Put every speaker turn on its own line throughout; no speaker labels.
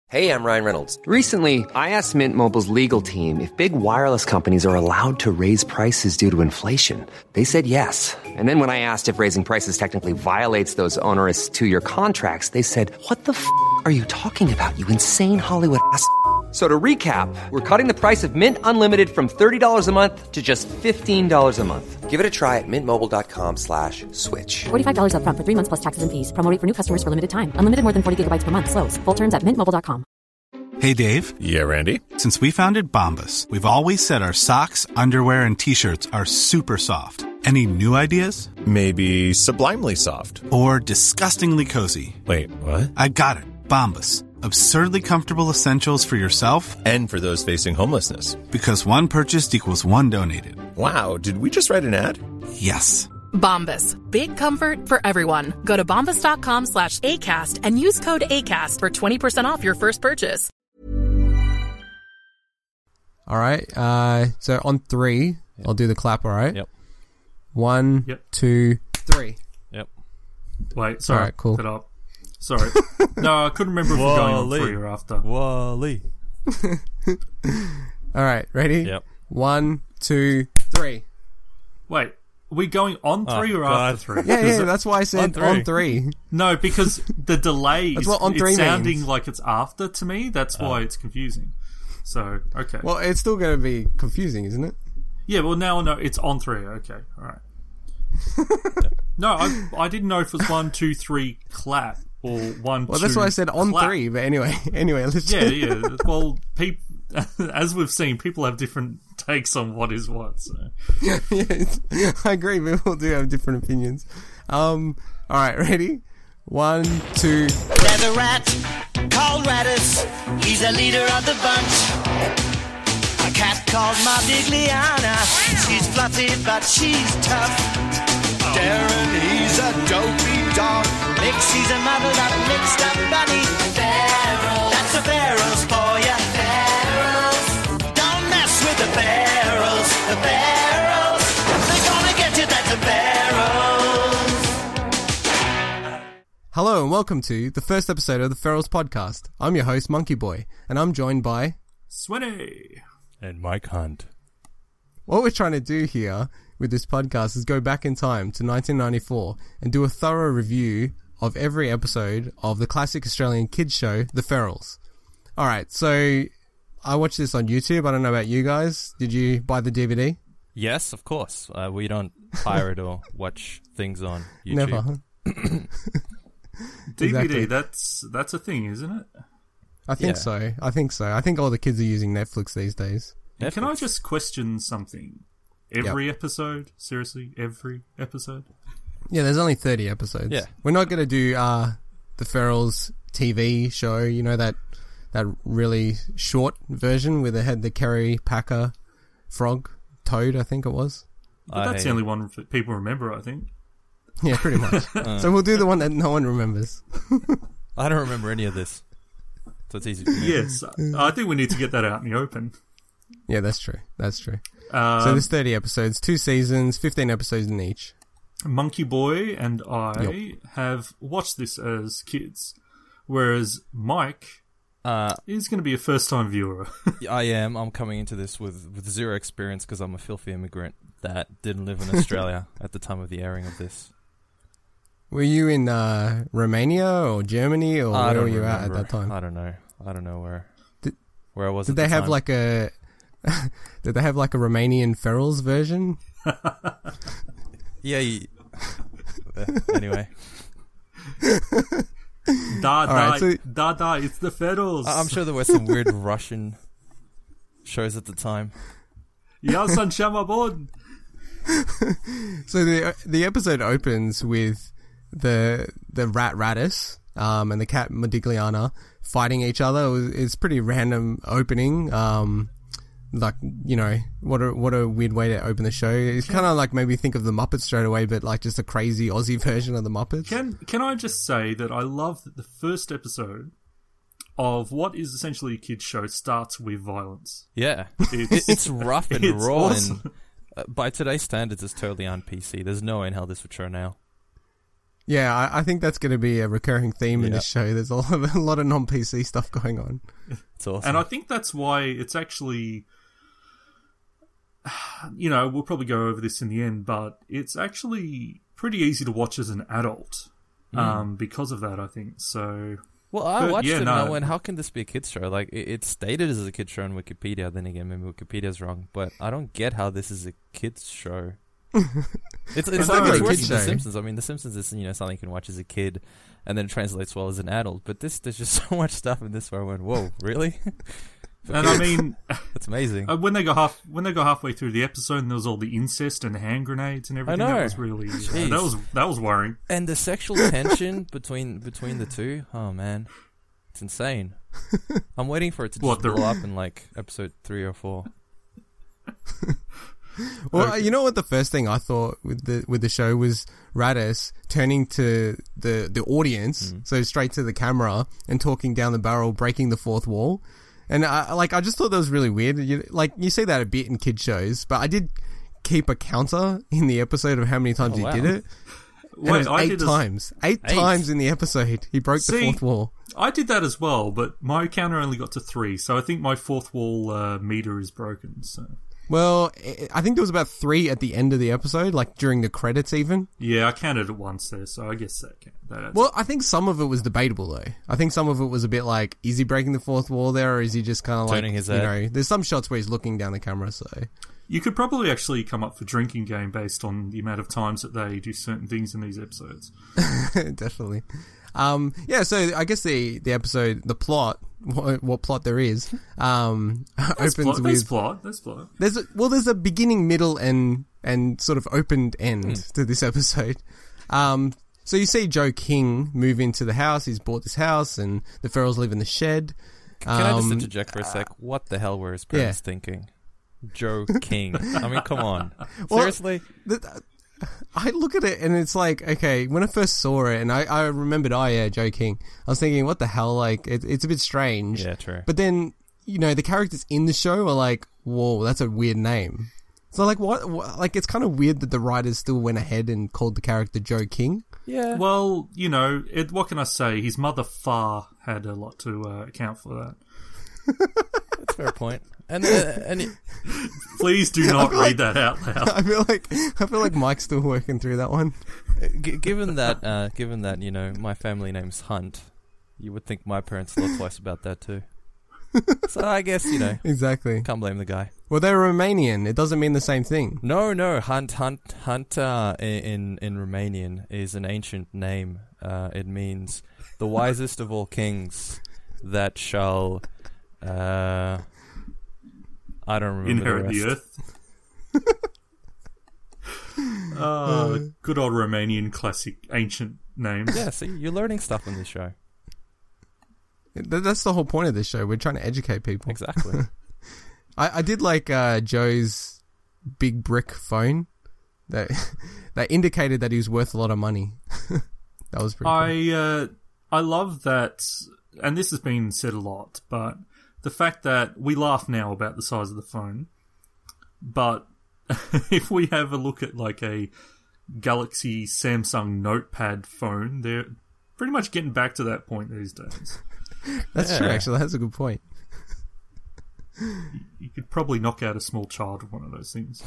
Hey, I'm Ryan Reynolds.
Recently, I asked Mint Mobile's legal team if big wireless companies are allowed to raise prices due to inflation. They said yes. And then when I asked if raising prices technically violates those onerous two-year contracts, they said, "What the f*** are you talking about, you insane Hollywood ass?" So to recap, we're cutting the price of Mint Unlimited from $30 a month to just $15 a month.
Give it a try at mintmobile.com/switch.
$45 up front for 3 months plus taxes and fees. Promo rate for new customers for limited time. Unlimited more than 40 gigabytes per month. Slows full terms at mintmobile.com.
Hey, Dave.
Yeah, Randy.
Since we founded Bombas, we've always said our socks, underwear, and T-shirts are super soft. Any new ideas?
Maybe sublimely soft.
Or disgustingly cozy.
Wait, what?
I got it. Bombas. Absurdly comfortable essentials for yourself
and for those facing homelessness.
Because one purchased equals one donated.
Wow, did we just write an ad?
Yes.
Bombas. Big comfort for everyone. Go to bombas.com/ACAST and use code ACAST for 20% off your first purchase.
All right. So on 3, I'll do the clap, all right?
Yep.
1,
Yep.
2, 3.
Yep.
Wait, sorry.
All right, cool.
Put up. Sorry. No, I couldn't remember if we're going on 3 or after.
Wally.
All right, ready?
Yep.
1, 2, 3.
Wait, are we going on 3 or after 3?
Yeah, that's why I said on 3.
No, because the delay
That's what on
it's
3
sounding
means.
like it's after to me. That's why it's confusing. So, okay.
Well, it's still going to be confusing, isn't it?
Yeah, well, now I know it's on 3. Okay, all right. No, I didn't know if it was 1, 2, 3 clap or 1,
Well,
2
that's why I said on
clap.
3, but anyway, let's
Yeah. Well, as we've seen, people have different takes on what is what. So.
Yeah, I agree. People do have different opinions. All right, ready? 1, 2.
There's a rat called Rattus. He's the leader of the bunch. A cat called Modigliana. She's fluffy, but she's tough. Darren, he's a dopey dog. Mixie's a muddled up, mixed up bunny. Pharaoh. That's the Pharaohs for ya. Pharaohs. Don't mess with the Pharaohs. The Pharaohs. They're gonna get you, that's the Pharaohs.
Hello and welcome to the first episode of the Ferals Podcast. I'm your host, Monkey Boy, and I'm joined by...
Swinny.
And Mike Hunt.
What we're trying to do here with this podcast is go back in time to 1994 and do a thorough review of every episode of the classic Australian kids show, The Ferals. Alright, so I watched this on YouTube. I don't know about you guys. Did you buy the DVD?
Yes, of course. We don't pirate or watch things on YouTube.
Never.
DVD,
Exactly.
that's a thing, isn't it?
I think
Yeah.
so. I think all the kids are using Netflix these days.
Netflix.
Can I just question something? Every episode? Seriously? Every episode?
Yeah, there's only 30 episodes.
Yeah.
We're not going to do the Ferals TV show, you know, that really short version where they had the Kerry Packer frog, Toad, I think it was.
But that's the only one that people remember, I think.
Yeah, pretty much. So we'll do the one that no one remembers.
I don't remember any of this. So it's easy for me.
Yes, I think we need to get that out in the open.
Yeah, that's true. So there's 30 episodes, 2 seasons, 15 episodes in each.
Monkey Boy and I have watched this as kids, whereas Mike is going to be a first-time viewer.
I am. I'm coming into this with zero experience because I'm a filthy immigrant that didn't live in Australia at the time of the airing of this.
Were you in Romania or Germany or where were you at that time?
I don't know. I don't know where I was.
Did they have like a Did they have like a Romanian Ferals version?
Yeah. Anyway.
Da, it's the Ferals.
I'm sure there were some weird Russian shows at the time.
Ja sam Shamabon.
So the episode opens with the rat Rattus and the cat Modigliana fighting each other. It's pretty random opening. Like, you know, what a weird way to open the show. It's kind of like maybe think of the Muppets straight away, but like just a crazy Aussie version of the Muppets.
Can I just say that I love that the first episode of what is essentially a kids show starts with violence.
Yeah, it's rough and
it's
raw,
awesome.
and by today's standards, it's totally on PC. There's no way in hell this would turn out.
Yeah, I think that's going to be a recurring theme in this show. There's a lot of non-PC stuff going on.
It's awesome.
And I think that's why it's actually, you know, we'll probably go over this in the end, but it's actually pretty easy to watch as an adult because of that, I think. So...
Well, I watched it and I went, how can this be a kid's show? Like, it's stated as a kid's show on Wikipedia. Then again, maybe Wikipedia's wrong. But I don't get how this is a kid's show. It's like it's worse than The Simpsons. I mean, The Simpsons is, you know, something you can watch as a kid and then it translates well as an adult. But there's just so much stuff in this where I went, whoa, really?
And I mean...
That's amazing.
When they go halfway through the episode and there was all the incest and the hand grenades and everything, that was really... that was worrying.
And the sexual tension between the two, oh man, it's insane. I'm waiting for it to just blow up in like episode 3 or 4.
Well, you know what? The first thing I thought with the show was Raditz turning to the audience, so straight to the camera, and talking down the barrel, breaking the fourth wall. And I just thought that was really weird. You see that a bit in kid shows, but I did keep a counter in the episode of how many times he did it. And it was 8 times. 8 times in the episode, he broke the fourth wall.
I did that as well, but my counter only got to 3, so I think my fourth wall meter is broken. So.
Well, I think there was about 3 at the end of the episode, like during the credits even.
Yeah, I counted it once there, so I guess that counts.
Well, I think some of it was debatable, though. I think some of it was a bit like, is he breaking the fourth wall there, or is he just kind of like,
turning his head?
Know, there's some shots where he's looking down the camera, so...
You could probably actually come up with a drinking game based on the amount of times that they do certain things in these episodes.
Definitely. Yeah, so I guess the episode, the plot, what plot there is, opens with...
There's plot.
There's a beginning, middle, and sort of opened end to this episode. So you see Joe King move into the house. He's bought this house, and the Ferrells live in the shed.
Can I just interject for a sec? What the hell were his parents thinking? Joe King. I mean, come on. Seriously?
I look at it and it's like, okay, when I first saw it and I remembered, Joe King, I was thinking, what the hell? Like, it's a bit strange.
Yeah, true.
But then, you know, the characters in the show are like, whoa, that's a weird name. So, like, what like, it's kind of weird that the writers still went ahead and called the character Joe King.
Yeah.
Well, you know, what can I say? His mother Far had a lot to account for that.
That's a fair point. And
please do not read that out loud.
I feel like Mike's still working through that one.
Given that, you know, my family name's Hunt, you would think my parents thought twice about that too. So I guess, you know,
exactly.
Can't blame the guy.
Well, they're Romanian. It doesn't mean the same thing.
No. Hunt in Romanian is an ancient name. It means the wisest of all kings that shall. I don't remember
inherit
the rest.
The earth. Good old Romanian classic ancient names.
Yeah, see, you're learning stuff on this show.
That's the whole point of this show. We're trying to educate people.
Exactly.
I did like Joe's big brick phone that indicated that he was worth a lot of money. That was pretty cool.
I love that, and this has been said a lot, but the fact that we laugh now about the size of the phone, but if we have a look at like a Galaxy Samsung Notepad phone, they're pretty much getting back to that point these days.
That's true, actually. That's a good point.
You could probably knock out a small child with one of those things.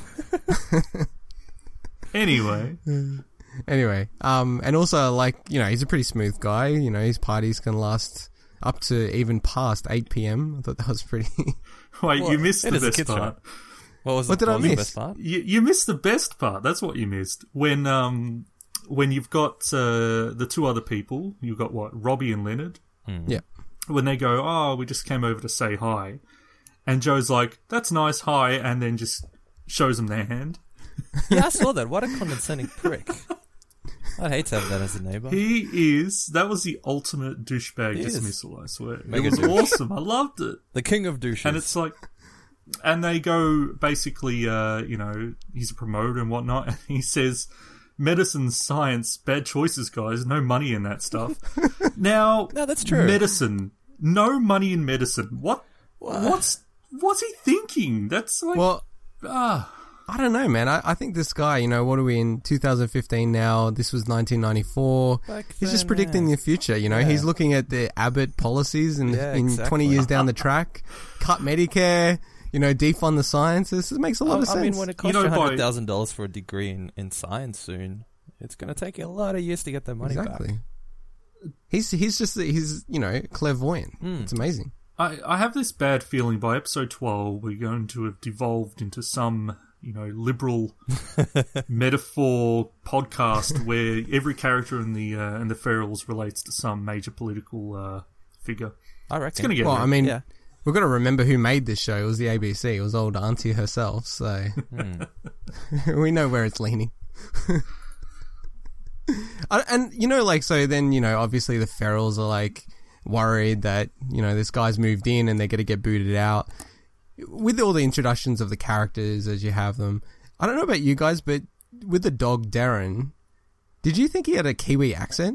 Anyway, and also, like, you know, he's a pretty smooth guy. You know, his parties can last up to even past 8 p.m. I thought that was pretty... Wait, you missed the best part.
What did I miss?
The best part?
You missed the best part. That's what you missed. When you've got the two other people, you've got Robbie and Leonard.
Yeah.
When they go, we just came over to say hi. And Joe's like, that's nice, hi, and then just shows them their hand.
Yeah, I saw that. What a condescending prick. I'd hate to have that as a neighbour.
That was the ultimate douchebag dismissal, I swear. It was awesome. I loved it.
The king of douches.
And it's like, and they go basically, you know, he's a promoter and whatnot, and he says, medicine, science, bad choices, guys. No money in that stuff. Now,
no, that's true.
Medicine, no money in medicine. What's he thinking? That's like,
I don't know, man. I think this guy, you know, what are we in 2015 now? This was 1994. He's just predicting the future, you know. Yeah. He's looking at the Abbott policies in 20 years down the track. Cut Medicare, you know, defund the science. This makes a lot of sense.
I mean, when it costs you $100,000 for a degree in science soon, it's going to take you a lot of years to get that money back.
He's you know, clairvoyant. It's amazing.
I have this bad feeling by episode 12 we're going to have devolved into some, you know, liberal metaphor podcast where every character in the Ferals relates to some major political figure.
I reckon.
It's going to get
I mean, we've got to remember who made this show. It was the ABC. It was old Auntie herself, so we know where it's leaning. And, you know, like, so then, you know, obviously the Ferals are, like, worried that, you know, this guy's moved in and they're going to get booted out. With all the introductions of the characters as you have them, I don't know about you guys, but with the dog Darren, did you think he had a Kiwi accent?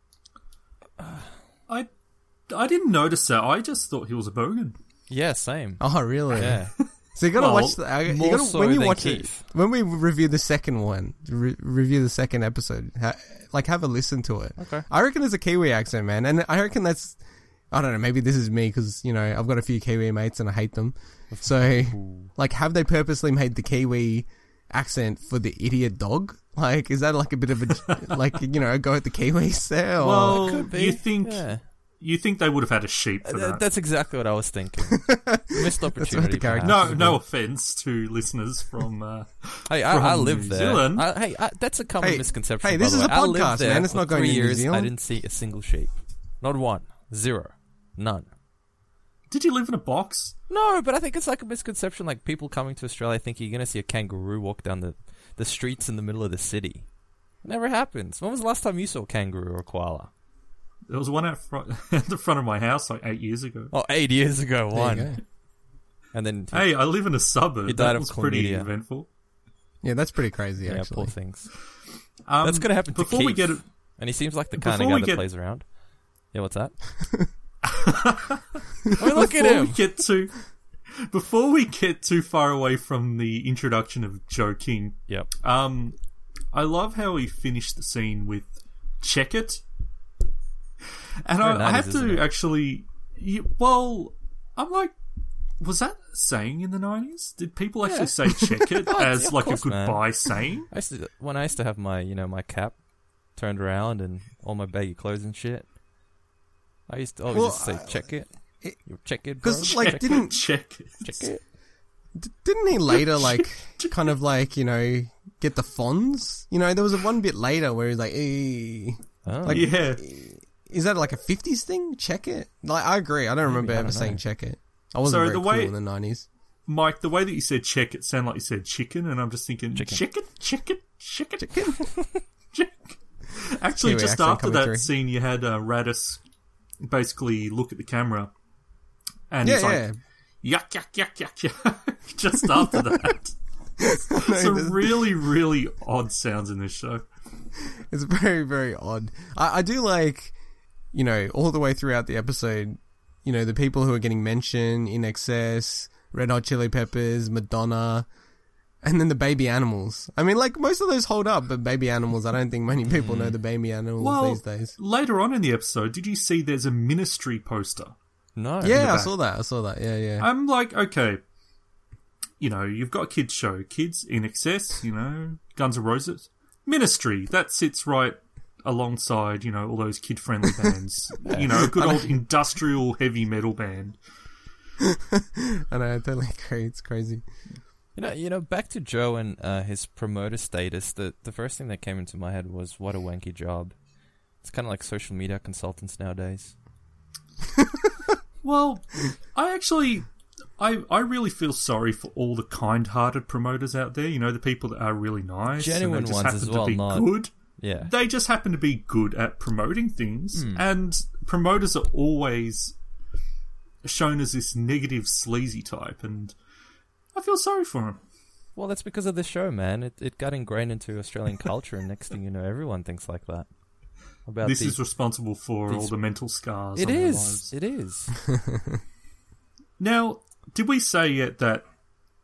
I didn't notice that. I just thought he was a bogan.
Yeah, same.
Oh, really?
Yeah.
So you got to watch when you watch
Keith.
it. When we review the second one, review the second episode, have a listen to it.
Okay.
I reckon there's a Kiwi accent, man, and I reckon that's, I don't know, maybe this is me because, you know, I've got a few Kiwi mates and I hate them. So, like, have they purposely made the Kiwi accent for the idiot dog? Like, is that like a bit of a, like, you know, go at the Kiwis there? Or?
Well,
could be.
You think they would have had a sheep for that?
That's exactly what I was thinking. Missed opportunity.
No offense to listeners from.
I live there.
Zealand.
That's a common misconception.
Hey, this is a podcast,
there
man. It's not going to New Zealand.
I didn't see a single sheep. Not one. Zero. None.
Did you live in a box?
No, but I think it's like a misconception. Like people coming to Australia thinking you're going to see a kangaroo walk down the streets in the middle of the city. It never happens. When was the last time you saw a kangaroo or a koala?
There was one at the front of my house like 8 years ago.
Oh, 8 years ago, one. And then...
Hey, I live in a suburb.
He died
that
of
was
chlamydia.
Pretty eventful.
Yeah, that's pretty crazy, actually.
Yeah, poor things. That's going to happen to Keith. And he seems like the kind of guy that plays around. Yeah, what's that? Look at him!
Before we get too far away from the introduction of Joe King, I love how he finished the scene with "check it," and I have to actually. I'm like, was that a saying in the 90s? Did people actually say "check it" as like a goodbye saying?
When I used to have my, my cap turned around and all my baggy clothes and shit, I used to always just say "check it." Check it,
because like
check
it. Didn't he later kind of get the fonz? You know, there was one bit later where he's like,
yeah.
Is that like a 50s thing? Check it. Like, I agree. I don't remember ever saying check it. I wasn't very cool in the 90s.
Mike, the way that you said check it sounded like you said chicken, and I'm just thinking chicken. Actually, just after that scene, you had Radis basically look at the camera. And he's like, yuck, yuck, yuck, yuck, yuck. Just after that. Some really, really odd sounds in this show.
It's very, very odd. I do like, all the way throughout the episode, the people who are getting mentioned, In Excess, Red Hot Chili Peppers, Madonna, and then the baby animals. I mean, like, most of those hold up, but baby animals, I don't think many people know the baby animals these days.
Later on in the episode, did you see there's a Ministry poster?
No.
Yeah, I saw that. Yeah.
I'm like, okay, you've got a kids show. Kids, In Excess, Guns N' Roses. Ministry, that sits right alongside, all those kid-friendly bands. A good old industrial heavy metal band.
I know, I totally agree. It's crazy.
Back to Joe and his promoter status, the first thing that came into my head was, what a wanky job. It's kind of like social media consultants nowadays.
Well, I really feel sorry for all the kind-hearted promoters out there. The people that are really nice,
genuine
and they just
ones
happen
as well,
to be good.
Yeah,
they just happen to be good at promoting things, and promoters are always shown as this negative, sleazy type, and I feel sorry for him.
Well, that's because of the show, man. It got ingrained into Australian culture, and next thing you know, everyone thinks like that.
This is responsible for all the mental scars.
It is.
Now, did we say yet that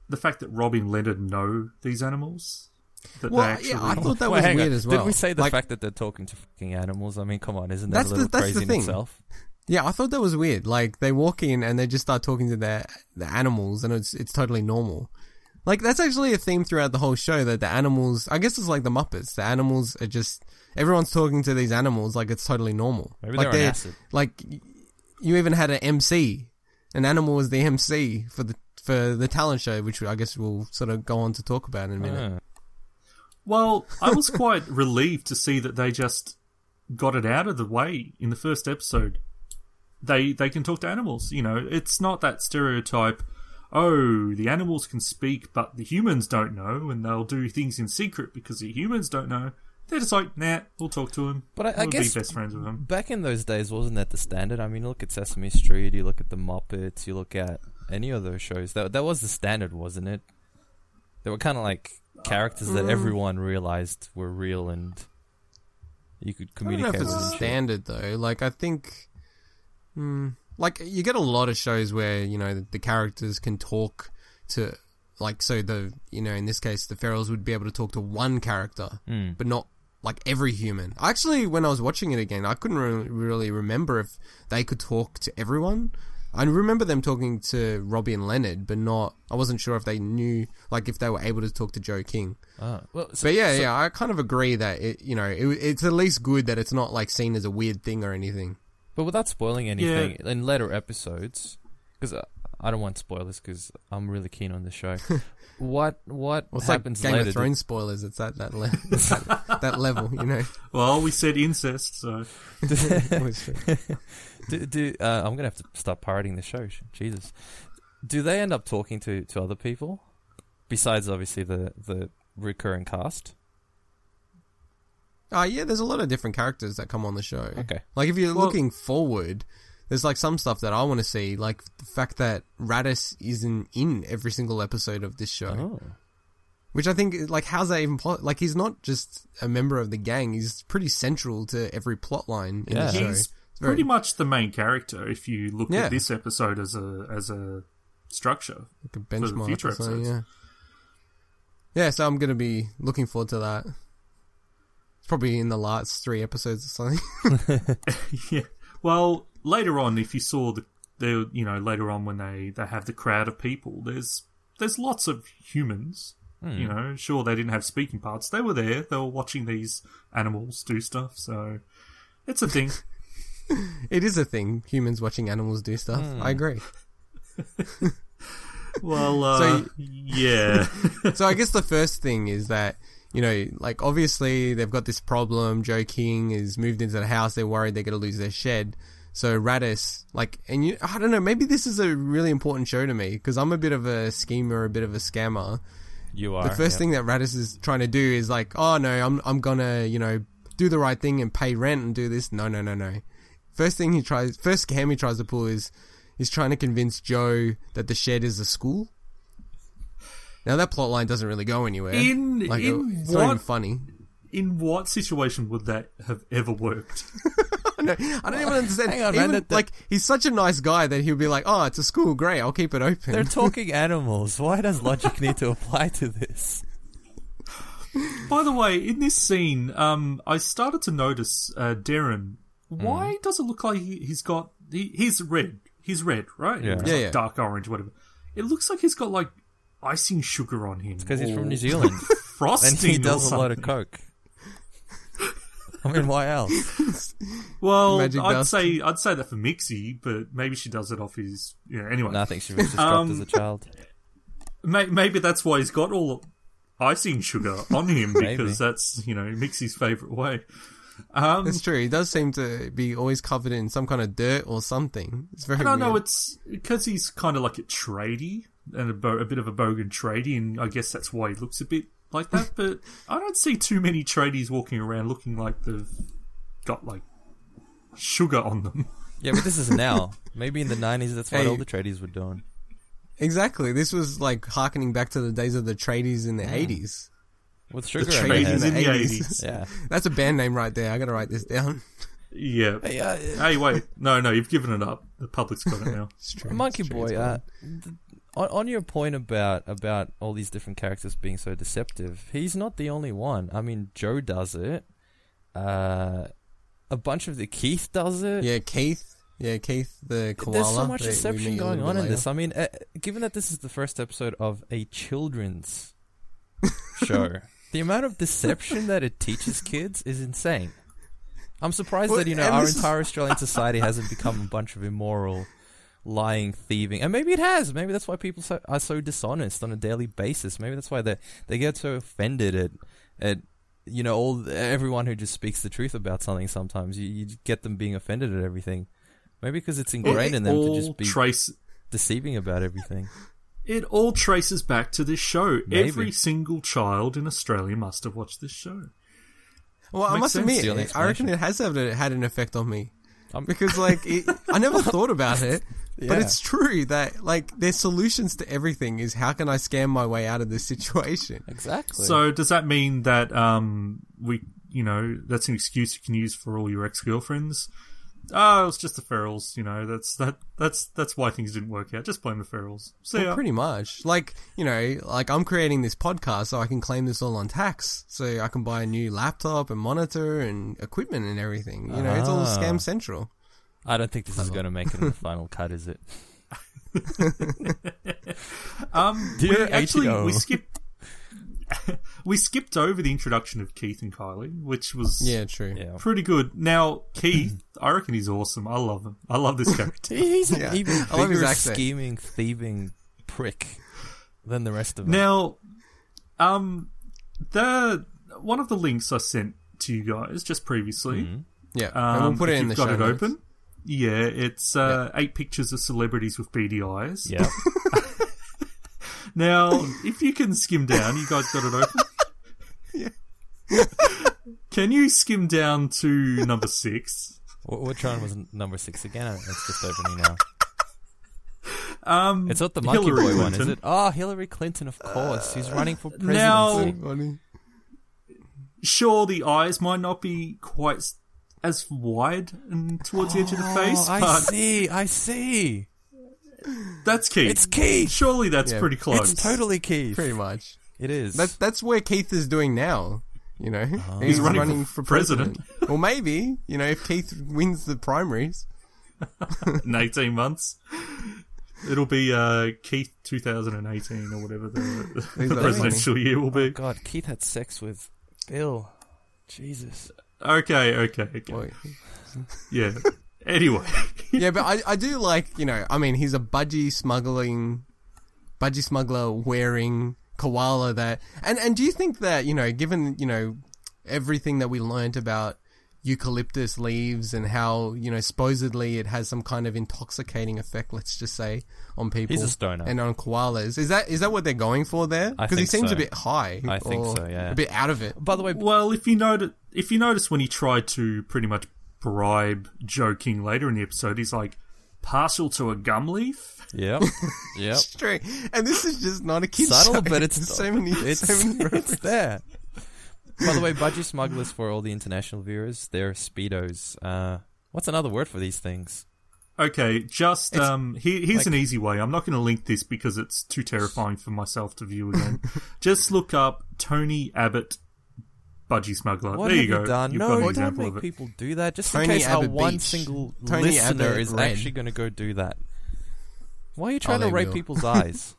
the fact that Robbie and Leonard know these animals. That
Well,
they actually...
yeah, I thought that was weird as well.
Did we say the
Like,
fact that they're talking to fucking animals? I mean, come on, isn't that a little
that's
crazy
the
in
thing.
itself?
Yeah, I thought that was weird. Like, they walk in and they just start talking to the animals, and it's totally normal. Like, that's actually a theme throughout the whole show, that the animals, I guess it's like the Muppets. The animals are just, everyone's talking to these animals like it's totally normal.
Maybe
like
they're on acid.
Like, you even had an MC. An animal was the MC for the talent show, which I guess we'll sort of go on to talk about in a minute.
Well, I was quite relieved to see that they just got it out of the way in the first episode. They can talk to animals, you know. It's not that stereotype, oh, the animals can speak, but the humans don't know, and they'll do things in secret because the humans don't know. They're just like, nah, we'll talk to them.
But I guess
be best friends with them.
Back in those days, wasn't that the standard? I mean, look at Sesame Street, you look at the Muppets, you look at any of those shows. That was the standard, wasn't it? They were kind of like characters that everyone realized were real and you could communicate
I don't know if
with.
it's standard though. Like, I think, like, you get a lot of shows where, you know, the characters can talk to, like, so in this case, the Ferals would be able to talk to one character, but not like every human. Actually, when I was watching it again, I couldn't really remember if they could talk to everyone. I remember them talking to Robbie and Leonard, but I wasn't sure if they knew, like, if they were able to talk to Joe King. But I kind of agree that it's at least good that it's not like seen as a weird thing or anything.
But without spoiling anything, in later episodes, because I don't want spoilers because I'm really keen on the show. What happens
like Game
later?
of Thrones spoilers. It's at that level. that level, you know.
Well, we said incest, so.
I'm gonna have to start pirating the show. Jesus, do they end up talking to other people besides obviously the recurring cast?
Yeah, there's a lot of different characters that come on the show.
Okay,
like if you're looking forward, there's like some stuff that I want to see, like the fact that Raditz isn't in every single episode of this show.
Oh.
Which I think, like, how's that even like, he's not just a member of the gang, he's pretty central to every plot line in the show.
He's pretty much the main character if you look at this episode as a structure.
Like a benchmark
for the future episodes.
Yeah, so I'm going to be looking forward to that. It's probably in the last 3 episodes or something.
Yeah. Well, later on, if you saw later on when they have the crowd of people, there's lots of humans. You know, sure, they didn't have speaking parts. They were there. They were watching these animals do stuff. So it's a thing.
It is a thing. Humans watching animals do stuff. I agree.
Well, yeah.
So I guess the first thing is that, you know, like, obviously they've got this problem. Joe King is moved into the house. They're worried they're going to lose their shed. So Raditz, like, and I don't know, maybe this is a really important show to me because I'm a bit of a schemer, a bit of a scammer.
You are.
The first thing that Raditz is trying to do is like, oh no, I'm gonna, you know, do the right thing and pay rent and do this. No. First scam he tries to pull is he's trying to convince Joe that the shed is a school. Now that plot line doesn't really go anywhere. It's not even funny.
In what situation would that have ever worked?
No, I don't even understand. Hang on, man. Like, he's such a nice guy that he'll be like, oh, it's a school, great, I'll keep it open.
They're talking animals. Why does logic need to apply to this?
By the way, in this scene, I started to notice Darren. Why does it look like he's red? He's red, right?
Yeah.
Yeah.
Dark orange, whatever. It looks like he's got, like, icing sugar on him.
It's because he's from New Zealand.
Frosting.
And he does a lot of coke. I mean, why else?
Well, I'd say that for Mixie, but maybe she does it off his... Yeah, anyway.
No, I think she was just dropped as a child.
Maybe that's why he's got all icing sugar on him, because that's, you know, Mixie's favourite way.
That's true. He does seem to be always covered in some kind of dirt or something. It's very weird.
No, it's because he's kind of like a tradie, and a bit of a bogan tradie, and I guess that's why he looks a bit like that, but I don't see too many tradies walking around looking like they've got, like, sugar on them.
Yeah, but this is now. Maybe in the 90s, that's what all the tradies were doing.
Exactly. This was, like, harkening back to the days of the tradies in the 80s.
With sugar
the tradies in the 80s.
Yeah.
That's a band name right there. I gotta write this down.
Yeah. Hey, wait. No, you've given it up. The public's got it now.
Monkey Boy, On your point about all these different characters being so deceptive, he's not the only one. I mean, Joe does it. A bunch of Keith does it.
Yeah, Keith. The koala.
There's so much deception going on in this. I mean, given that this is the first episode of a children's show, the amount of deception that it teaches kids is insane. I'm surprised that our entire Australian society hasn't become a bunch of immoral, lying, thieving, and maybe it has. Maybe that's why people are so dishonest on a daily basis. Maybe that's why they get so offended at everyone who just speaks the truth about something. Sometimes you get them being offended at everything. Maybe because it's ingrained in them to just be deceiving about everything.
It all traces back to this show.
Maybe.
Every single child in Australia must have watched this show.
Well, I must admit, I reckon it has had an effect on me. Because, I never thought about it, but it's true that, their solutions to everything is how can I scam my way out of this situation?
Exactly.
So, does that mean that, that's an excuse you can use for all your ex-girlfriends? Oh, it was just the ferals, that's why things didn't work out. Just blame the ferals.
Pretty much. I'm creating this podcast so I can claim this all on tax. So I can buy a new laptop and monitor and equipment and everything. It's all Scam Central.
I don't think this is going to make it in the final cut, is it?
We skipped over the introduction of Keith and Kylie, which was
true.
Pretty good. Now, Keith, I reckon he's awesome. I love him. I love this character.
He's an even bigger scheming, thieving prick than the rest of them.
Now, one of the links I sent to you guys just previously.
Mm-hmm. Yeah, and we'll put it in the show notes.
Got it open. Yeah, it's 8 pictures of celebrities with beady eyes.
Yeah.
Now, if you can skim down, you guys got it open?
Yeah.
Can you skim down to number 6?
Which one was number 6 again? It's just opening now. It's not the Monkey
Hillary
Boy one,
Clinton.
is it? Oh, Hillary Clinton, of course. She's running for presidency.
Now, sure, the eyes might not be quite as wide and towards the edge of the face, but
I see.
That's Keith.
It's Keith.
Surely that's pretty close.
It's totally Keith.
Pretty much.
It is.
That's where Keith is doing now.
He's running for president.
Well, maybe, if Keith wins the primaries.
In 18 months. It'll be Keith 2018 or whatever the presidential year will be.
Oh God, Keith had sex with Bill. Jesus.
Okay.
Boy.
Yeah. Anyway.
Yeah, but I do he's a budgie smuggler wearing koala that... And do you think that, given, everything that we learned about eucalyptus leaves and how, supposedly it has some kind of intoxicating effect, let's just say, on people.
He's a stoner.
And on koalas. Is that what they're going for there? Because he seems a bit high.
I think so, yeah.
A bit out of it.
By the way...
Well, if you notice when he tried to pretty much bribe Joe King later in the episode, he's like, partial to a gum leaf?
Yep.
It's true. And this is just not a kid's
subtle,
show.
But it's
it's
there. By the way, budgie smugglers, for all the international viewers, they're Speedos. What's another word for these things?
Okay, just here's an easy way. I'm not going to link this because it's too terrifying for myself to view again. Just look up Tony Abbott budgie smuggler.
What
there
have
you go.
Done?
You've
No,
got an
don't
example
make
of it.
people do that. Just
Tony
in case
Abbott
one
Beach.
single
Tony
listener
Abbott
is
Red.
actually going to go do that. Why are you trying
they
to rape
will.
people's eyes?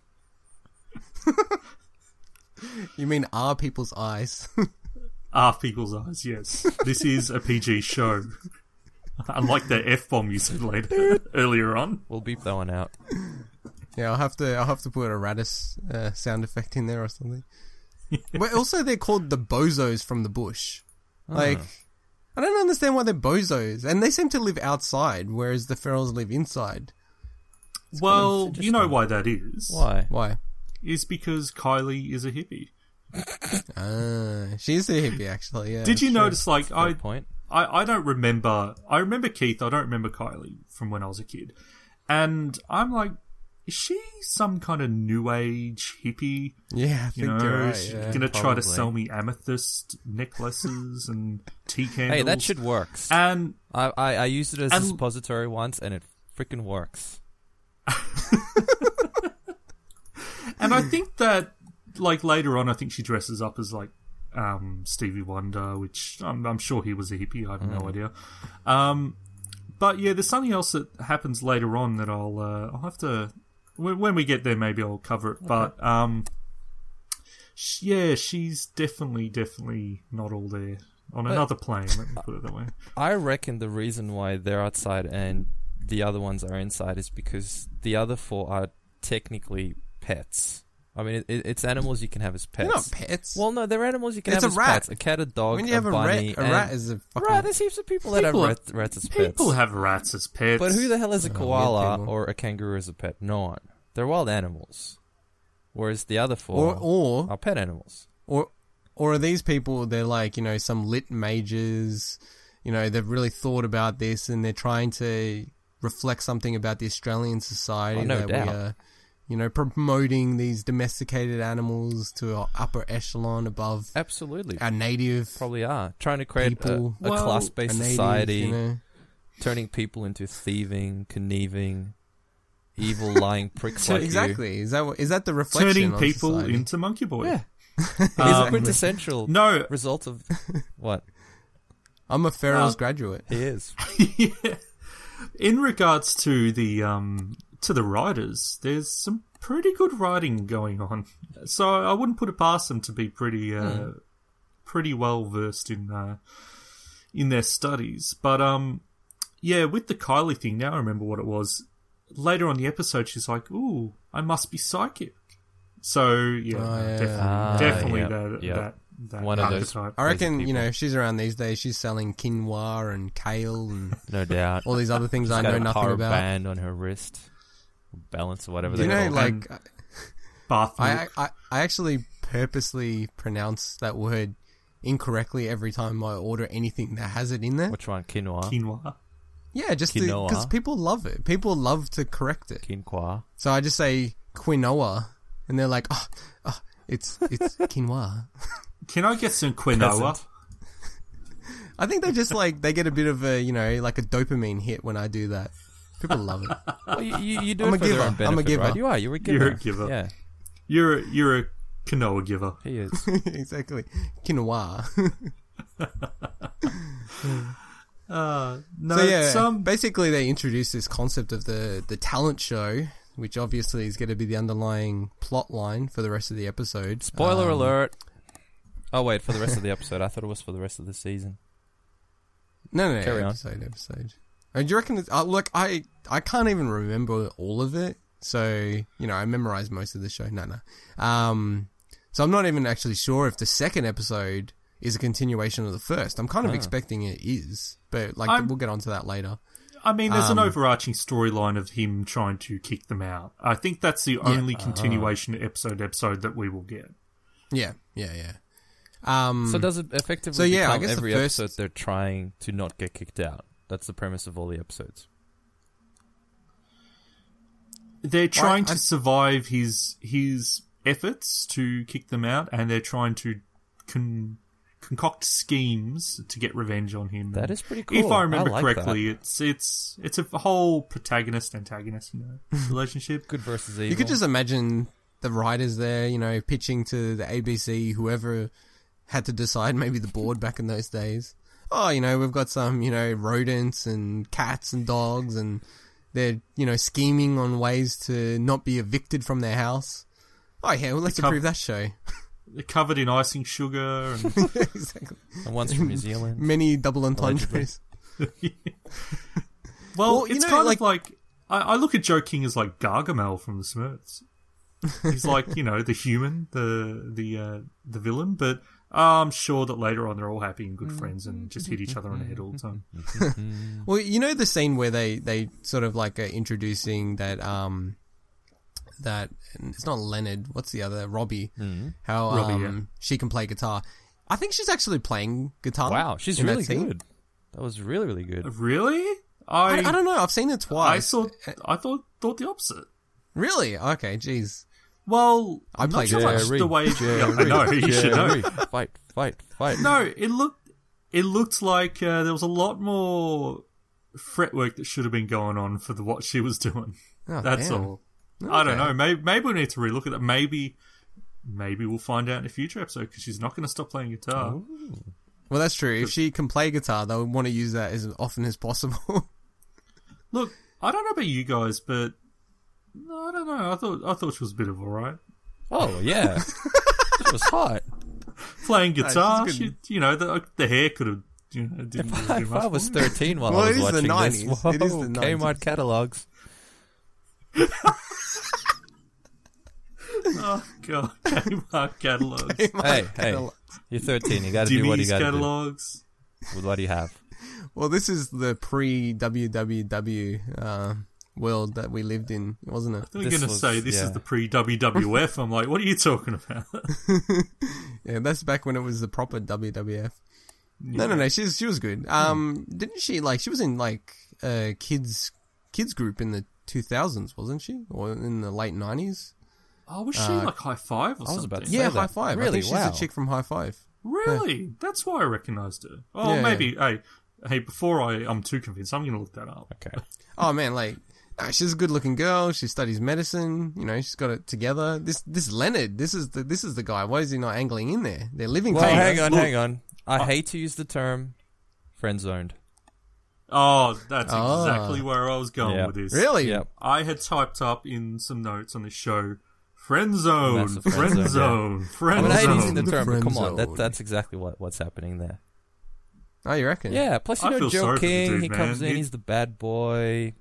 You mean our people's eyes?
Our people's eyes, yes. This is a PG show. Unlike the F-bomb you said earlier on.
We'll beep that one out.
Yeah, I'll have to put a Radis sound effect in there or something. But also they're called the bozos from the bush. I don't understand why they're bozos. And they seem to live outside, whereas the ferals live inside.
Well, you know why that is.
Why?
Is because Kylie is a hippie.
She's a hippie, actually, yeah.
Did you notice,
Fair point.
I don't remember... I remember Keith, I don't remember Kylie from when I was a kid. And I'm like, is she some kind of new age hippie?
Yeah, I think you're right.
She's
Yeah.
going to try to
Probably.
sell me amethyst necklaces and tea candles.
Hey, that shit works.
And
I used it as a suppository once, and it freaking works.
And I think that, like, later on, I think she dresses up as, like, Stevie Wonder, which I'm sure he was a hippie. I have no idea. But yeah, there's something else that happens later on that I'll have to, when we get there, maybe I'll cover it. Okay. But yeah, she's definitely not all there. On another plane, let me put it that way.
I reckon the reason why they're outside and the other ones are inside is because the other 4 are technically pets. I mean, it's animals you can have as pets.
They're not pets.
Well, no, they're animals you can have as
rat.
pets. A cat, a dog,
when you have
bunny.
A rat is a fucking...
Right, there's heaps of people that have rats as pets.
People have rats as pets.
But who the hell has a koala or a kangaroo as a pet? No one. They're wild animals. Whereas the other 4 are pet animals.
Or are these people, they're like, you know, some lit mages, you know, they've really thought about this and they're trying to reflect something about the Australian society
no
that
doubt.
we are, you know, promoting these domesticated animals to an upper echelon above
absolutely
our native.
Probably are. Trying to create a class-based society, you know? Turning people into thieving, conniving, evil, lying pricks like
exactly.
you.
Is that the reflection
Turning
on
people
society?
into Monkey Boy.
Yeah. He's a quintessential result of what?
I'm a Ferrell's graduate.
He is.
Yeah. In regards to the writers, there's some pretty good writing going on. So I wouldn't put it past them to be pretty well versed in their studies. But yeah, with the Kylie thing, now I remember what it was. Later on in the episode, she's like, "Ooh, I must be psychic." So yeah, definitely that
one of those.
I reckon you know if she's around these days, she's selling quinoa and kale and
no doubt
all these other things I know nothing about.
Got a band on her wrist, balance or whatever.
You know, like
bath.
I actually purposely pronounce that word incorrectly every time I order anything that has it in there.
Which one? Quinoa.
Quinoa.
Yeah, just because people love it. People love to correct it.
Quinoa.
So I just say quinoa. And they're like, oh, it's quinoa.
Can I get some quinoa?
I think they just like, they get a bit of a, you know, like a dopamine hit when I do that. People love it.
Well, you do it for their own benefit,
I'm a giver.
Right? You are. You're a giver.
You're a giver.
Yeah.
You're a quinoa giver.
He is.
Exactly. Quinoa.
No,
so yeah, basically they introduced this concept of the talent show, which obviously is going to be the underlying plot line for the rest of the episode.
Spoiler alert. Oh, wait, for the rest of the episode. I thought it was for the rest of the season.
No,
Carry on.
episode. Do you reckon it's... look, I can't even remember all of it, so, you know, I memorized most of the show. No. So I'm not even actually sure if the second episode is a continuation of the first. I'm kind of expecting it is, but, like, we'll get onto that later.
I mean, there's an overarching storyline of him trying to kick them out. I think that's the only continuation episode that we will get.
Yeah.
So does it effectively become
I guess
every episode they're trying to not get kicked out? That's the premise of all the episodes.
They're trying to survive his efforts to kick them out, and they're trying to concoct schemes to get revenge on him.
That is pretty cool.
If I remember correctly, it's a whole protagonist-antagonist, relationship.
Good versus evil.
You could just imagine the writers there, pitching to the ABC, whoever had to decide, maybe the board back in those days. Oh, we've got some, rodents and cats and dogs, and they're, scheming on ways to not be evicted from their house. Oh yeah, well, let's approve that show.
They're covered in icing sugar. And
exactly.
And one's from New Zealand.
Many double entendres.
Well, it's kind of like... I look at Joe King as like Gargamel from the Smurfs. He's like, the human, the villain, but I'm sure that later on they're all happy and good friends and just hit each other on the head all the time.
Well, the scene where they sort of like are introducing that that it's not Leonard, what's the other, Robbie, how
Robbie,
she can play guitar. I think she's actually playing guitar.
Wow, she's really good. That was really, really good.
Really?
I don't know, I've seen it twice.
I thought the opposite.
Really? Okay, jeez.
Well,
I play
not so much the way... I know, you should know.
Fight.
No, it looked like there was a lot more fretwork that should have been going on for what she was doing.
Oh,
That's
damn.
all. I don't know. Maybe we need to relook at that. Maybe we'll find out in a future episode because she's not going to stop playing guitar.
Ooh. Well, that's true. If she can play guitar, they'll want to use that as often as possible.
Look, I don't know about you guys, but I don't know. I thought she was a bit of alright.
Oh yeah, it was hot.
Playing guitar, the hair could have. Didn't
if I was 13 while I was watching this, whoa,
it is the 90s.
Kmart catalogs.
Oh god, Kmart catalogs.
Hey, you're 13. You got to do what you got to do.
Catalogs.
What do you have?
Well, this is the pre-WWW world that we lived in, wasn't it?
I thought you were going to say this is the pre-WWF. I'm like, what are you talking about?
Yeah, that's back when it was the proper WWF. Yeah. No. She was good. Didn't she she was in a kids group in the 2000s, wasn't she? Or in the late 90s?
Oh, was she High Five or something?
I was about to say that.
High Five.
Really?
I think she's a chick from High Five.
Really?
Yeah.
That's why I recognised her. Oh, maybe. Hey, before I'm too convinced, I'm going to look that up.
Okay.
Oh man, she's a good-looking girl. She studies medicine. She's got it together. This Leonard, this is the guy. Why is he not angling in there? They're living.
Well, hang on. I hate to use the term friend-zoned.
Oh, that's exactly where I was going with this.
Really?
Yep.
I had typed up in some notes on this show, friend zone.
I hate using the term, but come on, that's exactly what's happening there.
Oh, you reckon?
Yeah, plus Joe King, he comes in, he's the bad boy.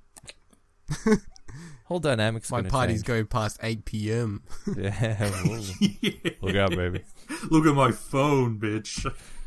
Whole dynamic's
My
gonna
parties
change.
go past 8 p.m.
Yeah. Look out, baby.
Look at my phone, bitch.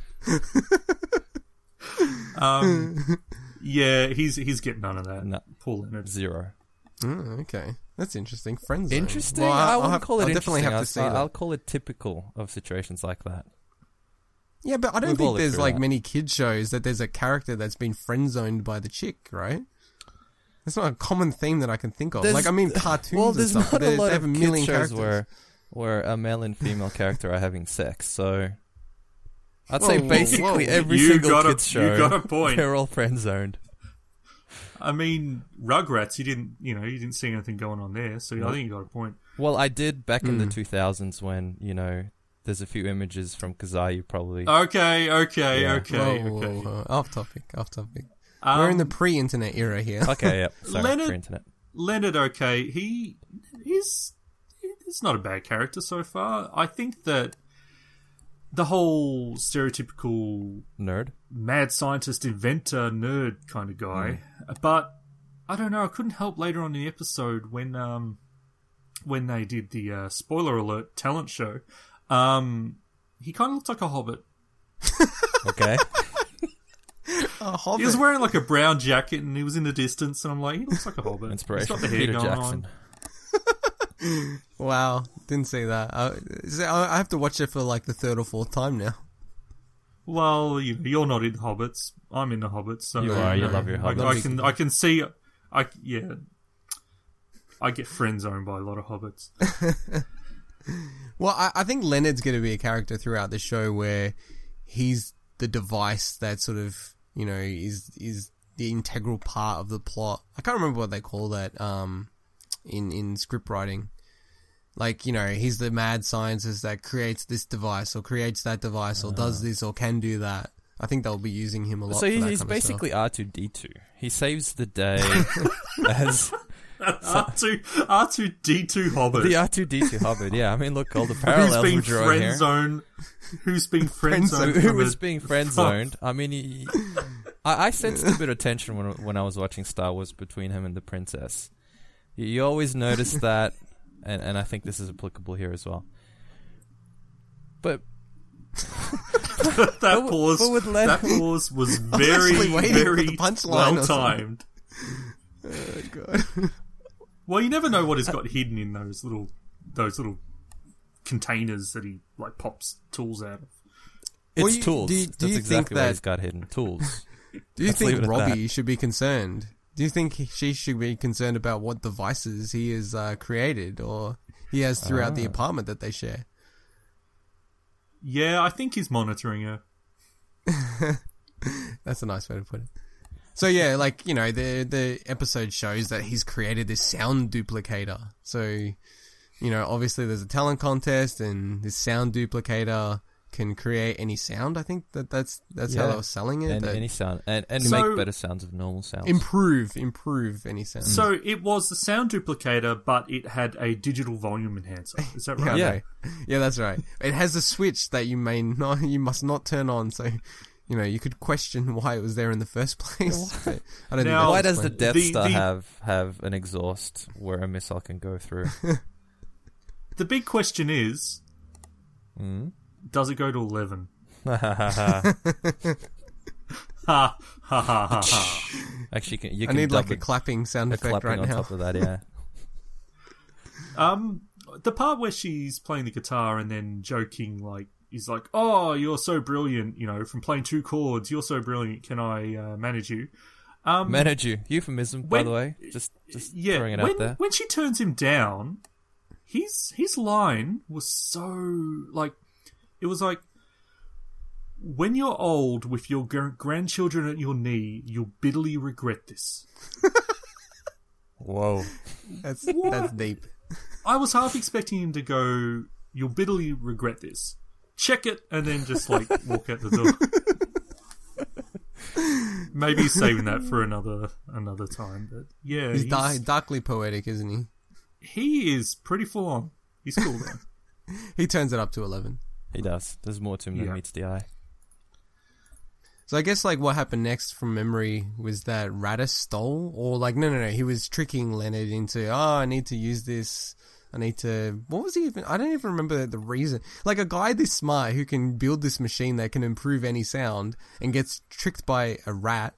Yeah, he's getting none of that.
No.
Poor Leonard.
0.
Okay, that's interesting. Friends.
Interesting.
Well,
I wouldn't call it
I'll
interesting.
definitely have to see that.
I'll call it typical of situations like that.
Yeah, but I don't think there's many kids shows that there's a character that's been friend zoned by the chick, right? That's not a common theme that I can think of. Cartoons.
Well, there's
and stuff.
not a lot
they have
of
a million
kids shows
characters.
where a male and female character are having sex. So I'd say basically every single kids show,
you got a point.
They're all friend zoned.
I mean, Rugrats, you didn't see anything going on there, so I think you got a point.
Well, I did back in the 2000s when, there's a few images from Kazaa you probably...
Okay. Whoa. Off topic. We're in the pre-internet era here.
Okay, yeah. Sorry, pre-internet.
Leonard, okay, he's not a bad character so far. I think that the whole stereotypical...
Nerd?
Mad scientist, inventor, nerd kind of guy. But, I don't know, I couldn't help later on in the episode when they did the spoiler alert talent show, he kind of looked like a hobbit.
Okay.
A hobbit?
He was wearing a brown jacket and he was in the distance and I'm like, he looks like a hobbit.
Inspiration.
He's got the hair
Peter
going
Jackson.
on.
Wow, didn't see that. I have to watch it for the third or fourth time now.
Well, you're not in Hobbits. I'm in the Hobbits. So
you are. You love your Hobbits.
I can see. I get friend zoned by a lot of Hobbits.
Well, I think Leonard's going to be a character throughout the show where he's the device that sort of is the integral part of the plot. I can't remember what they call that in script writing. He's the mad scientist that creates this device or creates that device or does this or can do that. I think they'll be using him a lot.
So
for that
he's
kind
basically
of
R2-D2. He saves the day as
R2-D2 Hobbit.
The R2-D2 Hobbit. Yeah, I mean, look, all the parallels we're drawing here.
Who's being friend zoned?
Who was being friend zoned? I mean, I sensed a bit of tension when I was watching Star Wars between him and the princess. You always notice that. And I think this is applicable here as well. But
that pause was very, very well timed.
Oh god!
Well, you never know what he's got hidden in those little containers that he pops tools out of.
It's tools. That's exactly what he's got hidden. Tools.
Do you think Robbie should be concerned? Do you think she should be concerned about what devices he has created or he has throughout the apartment that they share?
Yeah, I think he's monitoring her.
That's a nice way to put it. So yeah, like, you know, the episode shows that he's created this sound duplicator. So, you know, obviously there's a talent contest, and this sound duplicator can create any sound. I think that's how they were selling it.
And any sound. And
So-
make better sounds of normal sounds.
Improve any sound.
So it was the sound duplicator, but it had a digital volume enhancer. Is that right?
Okay. Yeah, that's right. It has a switch that you must not turn on. So, you know, you could question why it was there in the first place. But I don't
Now-
think
Why
that's
does the
explained.
Death Star have an exhaust where a missile can go through?
The big question is, does it go to 11? Ha ha ha ha ha.
Actually, you
I
can
need like
dub
a clapping sound
a
effect
clapping
right
on
now.
top of that, yeah.
The part where she's playing the guitar and then joking, like, he's like, "Oh, you're so brilliant, you know, from playing 2 chords. You're so brilliant. Can I manage you?"
Manage you. Euphemism, by
when-
the way. Just
Yeah,
throwing it out there.
when she turns him down, his line was so, like, it was like, "When you're old with your grandchildren at your knee, you'll bitterly regret this."
Whoa.
That's deep.
I was half expecting him to go, "You'll bitterly regret this. Check it," and then just, like, walk out the door. Maybe he's saving that for another time. But yeah,
He's darkly poetic, isn't he?
he is pretty full on. He's cool though.
He turns it up to 11.
He does. There's more to him
Yeah.
than meets the eye.
So I guess like what happened next from memory was that Radis stole, or like no, he was tricking Leonard into, I need to use this. I need to. What was he even? I don't even remember the reason. Like a guy this smart who can build this machine that can improve any sound and gets tricked by a rat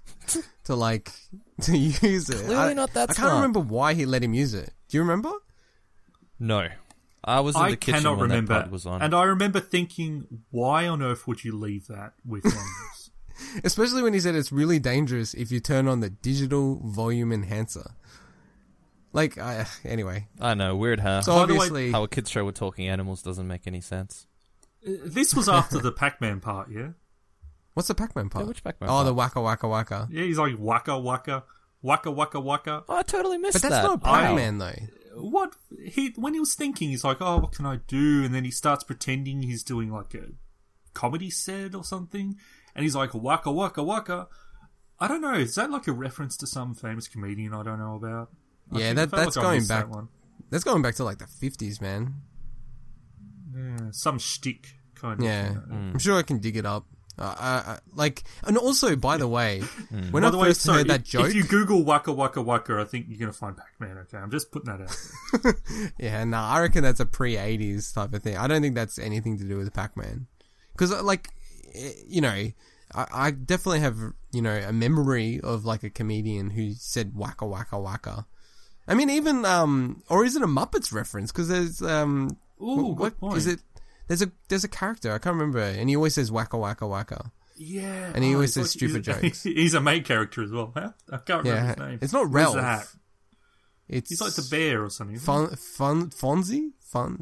to use it.
Clearly not that
I
smart.
can't remember why he let him use it. Do you remember?
No. I was in
I
the kitchen
cannot
when
remember,
that pod was on.
and I remember thinking, why on earth would you leave that with animals?
Especially when he said it's really dangerous if you turn on the digital volume enhancer. Like, anyway.
I know, weird, huh?
So
By the way-
obviously,
How a kid's show with talking animals doesn't make any sense.
This was after the Pac-Man part, yeah?
what's the Pac-Man part?
Yeah, which Pac-Man
Oh,
part?
the waka waka waka.
Yeah, he's like, waka waka, waka waka waka.
Oh, I totally missed
But that's
that.
not Pac-Man though.
What when he was thinking, he's like, "Oh, what can I do?" And then he starts pretending he's doing like a comedy set or something, and he's like, "Waka waka waka." I don't know. Is that like a reference to some famous comedian I don't know about?
Yeah,
I
that's
felt like I
going
missed
back.
that one.
That's going back to like the 50s, man.
Yeah, some shtick kind
Yeah,
of.
I'm sure I can dig it up. And also, by the way, when
By
I
the way,
first
so
heard that joke,
if you Google waka waka waka, I think you're gonna find Pac-Man. Okay, I'm just putting that out there.
yeah, nah, I reckon that's a pre-80s type of thing. I don't think that's anything to do with Pac-Man, because you know, I definitely have, you know, a memory of like a comedian who said waka waka waka. I mean, even or is it a Muppets reference? Because there's
Ooh, good point.
is it? There's a character, I can't remember, and he always says waka waka waka.
Yeah,
And he always
he's
says stupid jokes.
He's a main character as well. Huh? I can't remember
Yeah,
his name.
it's not
Where's the
Ralph.
hat?
It's
He's like the bear or something. isn't he?
Fonzie.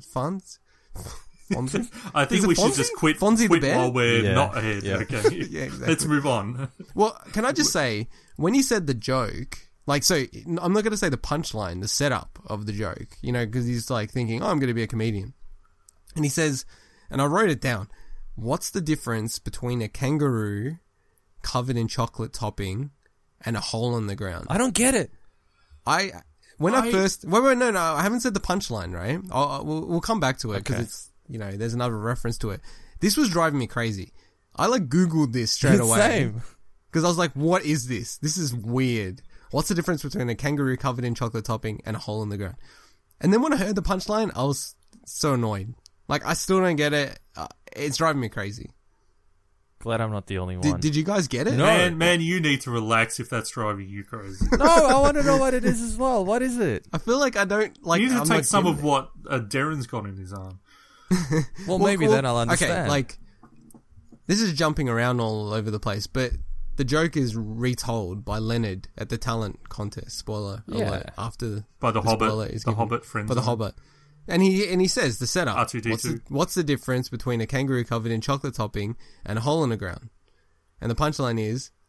I think
Is it
we should
Fonzie?
just quit
Fonzie the
quit
bear?
while we're
Yeah.
not ahead.
Yeah.
Okay,
Yeah, exactly.
Let's move on.
Well, can I just say, when he said the joke, like, so I'm not going to say the punchline, the setup of the joke, you know, because he's like thinking, I'm going to be a comedian. And he says, and I wrote it down, what's the difference between a kangaroo covered in chocolate topping and a hole in the ground?
I don't get it.
I haven't said the punchline, right? We'll come back to it because
Okay.
it's, you know, there's another reference to it. This was driving me crazy. I like Googled this straight away.
Same.
Because I was like, what is this? This is weird. What's the difference between a kangaroo covered in chocolate topping and a hole in the ground? And then when I heard the punchline, I was so annoyed. Like, I still don't get it. It's driving me crazy.
Glad I'm not the only one.
Did you guys get it?
No.
Man, you need to relax if that's driving you crazy.
No, I want to know what it is as well. What is it?
I feel like I don't, like,
you need to
I'm
take
not
some
getting
of
it.
what Darren's got in his arm.
Well, maybe then I'll understand.
Okay, like, this is jumping around all over the place, but the joke is retold by Leonard at the talent contest. Spoiler alert. After
By the Hobbit.
spoiler is
The
given.
Hobbit friend
By the
zone.
Hobbit. And he says the setup.
R2-D2.
What's the difference between a kangaroo covered in chocolate topping and a hole in the ground? And the punchline is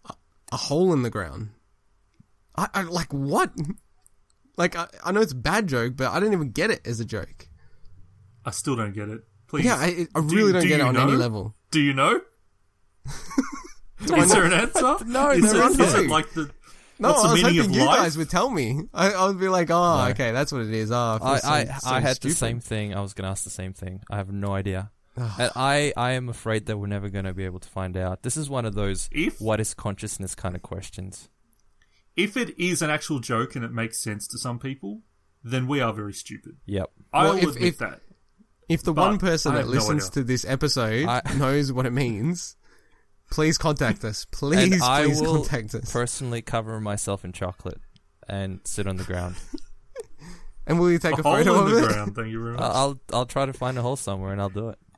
a hole in the ground. I like, what? Like, I know it's a bad joke, but I don't even get it as a joke.
I still don't get it. Please.
Yeah, I really don't get it on any level.
Do you know? Is there an answer?
No,
is
there
it like the...
No,
what's the
I was
meaning
hoping
of
you
life?
guys would tell me. I would be like, oh,
No.
okay, that's what it is. Oh,
I had
stupid.
the same thing. I was going to ask the same thing. I have no idea. And I am afraid that we're never going to be able to find out. This is one of those what is consciousness kind of questions.
If it is an actual joke and it makes sense to some people, then we are very stupid.
Yep.
I'll admit that.
If the
But
one person
I
that
have no
listens
idea.
to this episode knows what it means, please contact us. Please,
And I
please
will
contact us.
personally cover myself in chocolate and sit on the ground.
And will you take a
hole
photo
in
of
the
it?
ground, thank you very much.
I'll try to find a hole somewhere and I'll do it.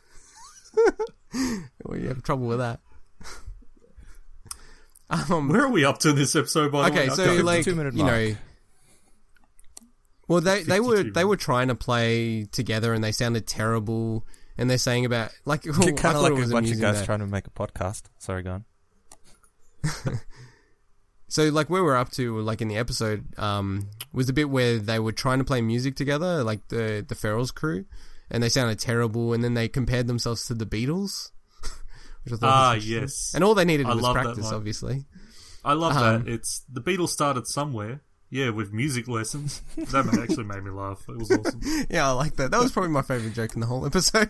Well, you have trouble with that.
Where are we up to in this episode, by the way?
Okay, so like,
2-minute
you
mark.
know, well, they
52
were trying to play together and they sounded terrible. And they're saying about like
Kind of like a bunch of
amusing
guys
that-
trying to make a podcast. Sorry, go on.
So, like, where we're up to, like, in the episode, was the bit where they were trying to play music together, like the Ferrell's crew, and they sounded terrible, and then they compared themselves to the Beatles. Which I thought was interesting.
Yes.
And all they needed
I
was
love that
practice,
line.
obviously.
I love that. It's the Beatles started somewhere. Yeah, with music lessons. That actually made me laugh. It was awesome.
Yeah, I like that. That was probably my favourite joke in the whole episode.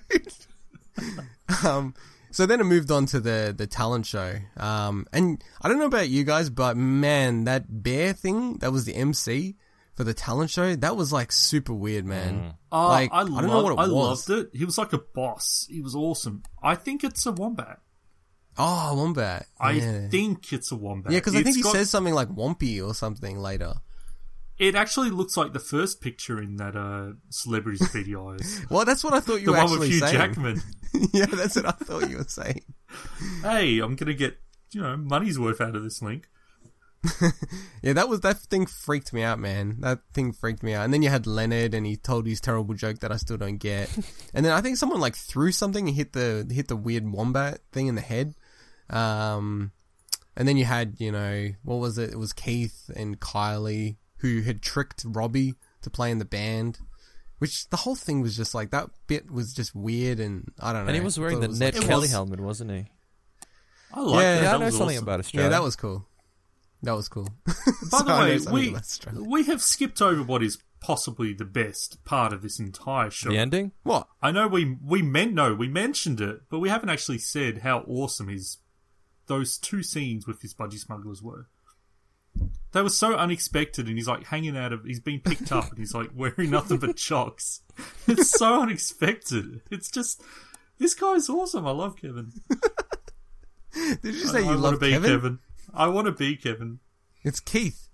So then it moved on to the talent show. And I don't know about you guys, but man, that bear thing, that was the MC for the talent show, that was like super weird, man. Like, I don't know what it was.
loved it. He was like a boss. He was awesome. I think it's a wombat.
Oh, Wombat.
I
Yeah.
think it's a wombat.
Yeah, because I think he
It's got-
says something like Wompy or something later.
It actually looks like the first picture in that Celebrities videos.
Well, that's what I thought you
The
were
one
actually
with Hugh
saying.
Jackman.
Yeah, that's what I thought you were saying.
Hey, I'm going to get, money's worth out of this link.
Yeah, that thing freaked me out, man. That thing freaked me out. And then you had Leonard, and he told his terrible joke that I still don't get. And then I think someone like threw something and hit the weird wombat thing in the head. And then you had, what was it? It was Keith and Kylie who had tricked Robbie to play in the band. Which the whole thing was just like, that bit was just weird, and I don't know.
And he was wearing the Ned Kelly helmet, wasn't he?
I like that.
Yeah, I
That
know
was
something
awesome.
about Australia.
Yeah, that was cool. That was cool.
By
So
the
I know
way,
something about Australia.
we have skipped over what is possibly the best part of this entire show.
The ending?
What?
I know we mentioned it, but we haven't actually said how awesome those two scenes with his budgie smugglers were. They were so unexpected, and he's like he's being picked up, and he's like wearing nothing but chocks. It's so unexpected. It's just, this guy's awesome. I love Kevin.
Did you say you
I want
love
to be Kevin? I want to be Kevin.
It's Keith.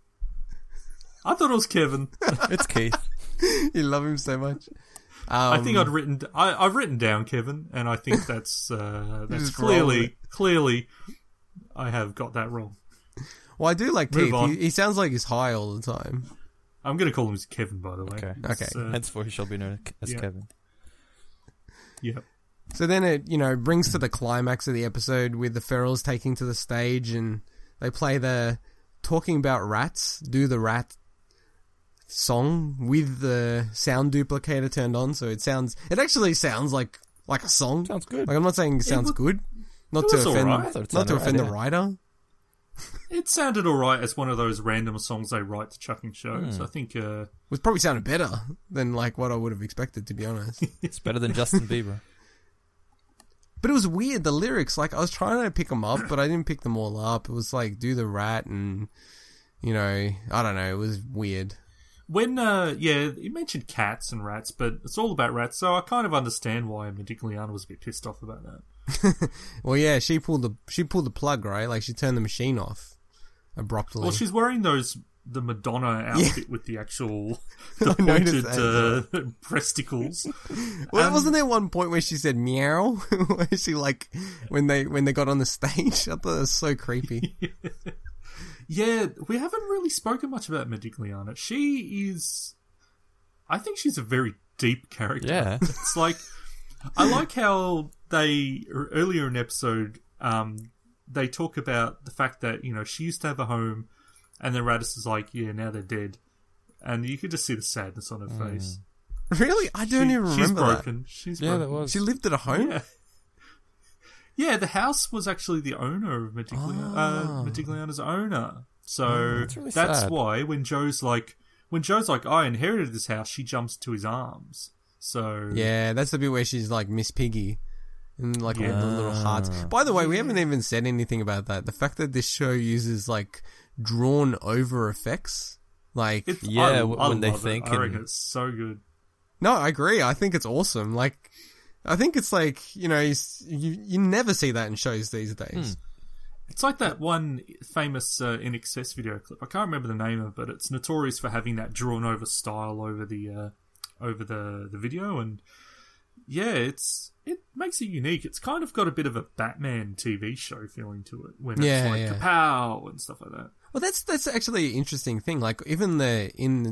I thought it was Kevin.
It's Keith.
You love him so much.
I think I've written down Kevin, and I think that's
just roll with
clearly I have got that wrong.
Well, I do like
Move
Keith.
on.
He sounds like he's high all the time.
I'm going to call him Kevin, by the way.
Okay.
Okay.
Henceforth, he shall be known as
yeah.
Kevin.
Yep.
So then it, brings to the climax of the episode with the Ferrells taking to the stage, and they play the Talking About Rats, Do the Rat song with the sound duplicator turned on, so it actually sounds like a song.
Sounds good.
Like, I'm not saying it sounds good. Not
it
to
was
offend,
alright. I
thought it
not to
sounded
offend the
alright,
writer.
It sounded alright as one of those random songs they write to chucking shows. I think...
It probably sounded better than like what I would have expected, to be honest.
It's better than Justin Bieber.
But it was weird, the lyrics. Like, I was trying to pick them up, but I didn't pick them all up. It was like, do the rat, and, I don't know, it was weird.
When, you mentioned cats and rats, but it's all about rats, so I kind of understand why Modigliana was a bit pissed off about that.
Well, yeah, she pulled the plug, right? Like, she turned the machine off abruptly.
Well, she's wearing the Madonna outfit with the actual
I
pointed
noticed that.
breasticles.
Well, wasn't there one point where she said meow? Where she, like, when they got on the stage? I thought it was so creepy.
Yeah, we haven't really spoken much about Modigliana. I think she's a very deep character.
Yeah.
It's like, I like how they, earlier in the episode, they talk about the fact that, you know, she used to have a home, and then Raditz is like, yeah, now they're dead. And you could just see the sadness on her face.
Really? I don't even remember
she's broken. She's broken.
that was.
She lived at a home?
Yeah, the house was actually the owner of Modigliano's owner. So that's why when Joe's like, I inherited this house, she jumps to his arms. So
yeah, that's the bit where she's like Miss Piggy. And like all the little hearts. By the way, we haven't even said anything about that. The fact that this show uses like drawn over effects. Like
when they think
I reckon it's so good.
No, I agree. I think it's awesome. Like, I think it's like, you know, you never see that in shows these days.
It's like that one famous INXS video clip. I can't remember the name of it, but it's notorious for having that drawn over style over the video, and yeah, it makes it unique. It's kind of got a bit of a Batman TV show feeling to it when it's like kapow and stuff like that.
Well, that's actually an interesting thing. Like even the